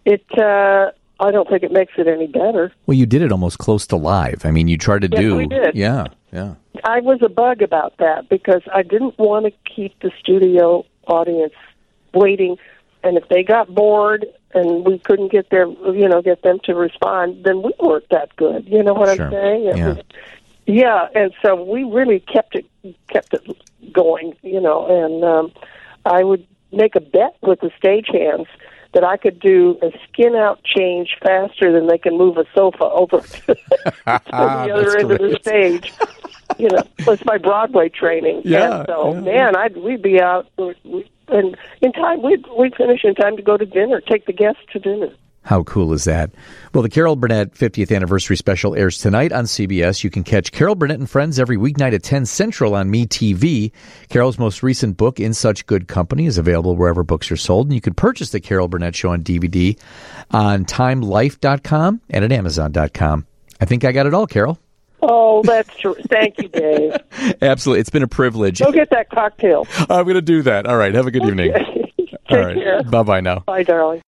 I don't think it makes it any better. Well, you did it almost close to live. I mean, you tried to do... we did. Yeah. I was a bug about that because I didn't want to keep the studio audience waiting, and if they got bored and we couldn't get them to respond, then we weren't that good. You know what I'm saying? Yeah, and so we really kept it going, and I would make a bet with the stagehands that I could do a skin-out change faster than they can move a sofa over to the other end of the stage. It's my Broadway training. Yeah. And so, man, we'd be out, and in time, we'd finish in time to go to dinner, take the guests to dinner. How cool is that? Well, the Carol Burnett 50th Anniversary Special airs tonight on CBS. You can catch Carol Burnett and Friends every weeknight at 10 Central on MeTV. Carol's most recent book, In Such Good Company, is available wherever books are sold. And you can purchase The Carol Burnett Show on DVD on TimeLife.com and at Amazon.com. I think I got it all, Carol. Oh, that's true. Thank you, Dave. Absolutely. It's been a privilege. Go get that cocktail. I'm going to do that. All right. Have a good evening. Take All right. care. Bye-bye now. Bye, darling.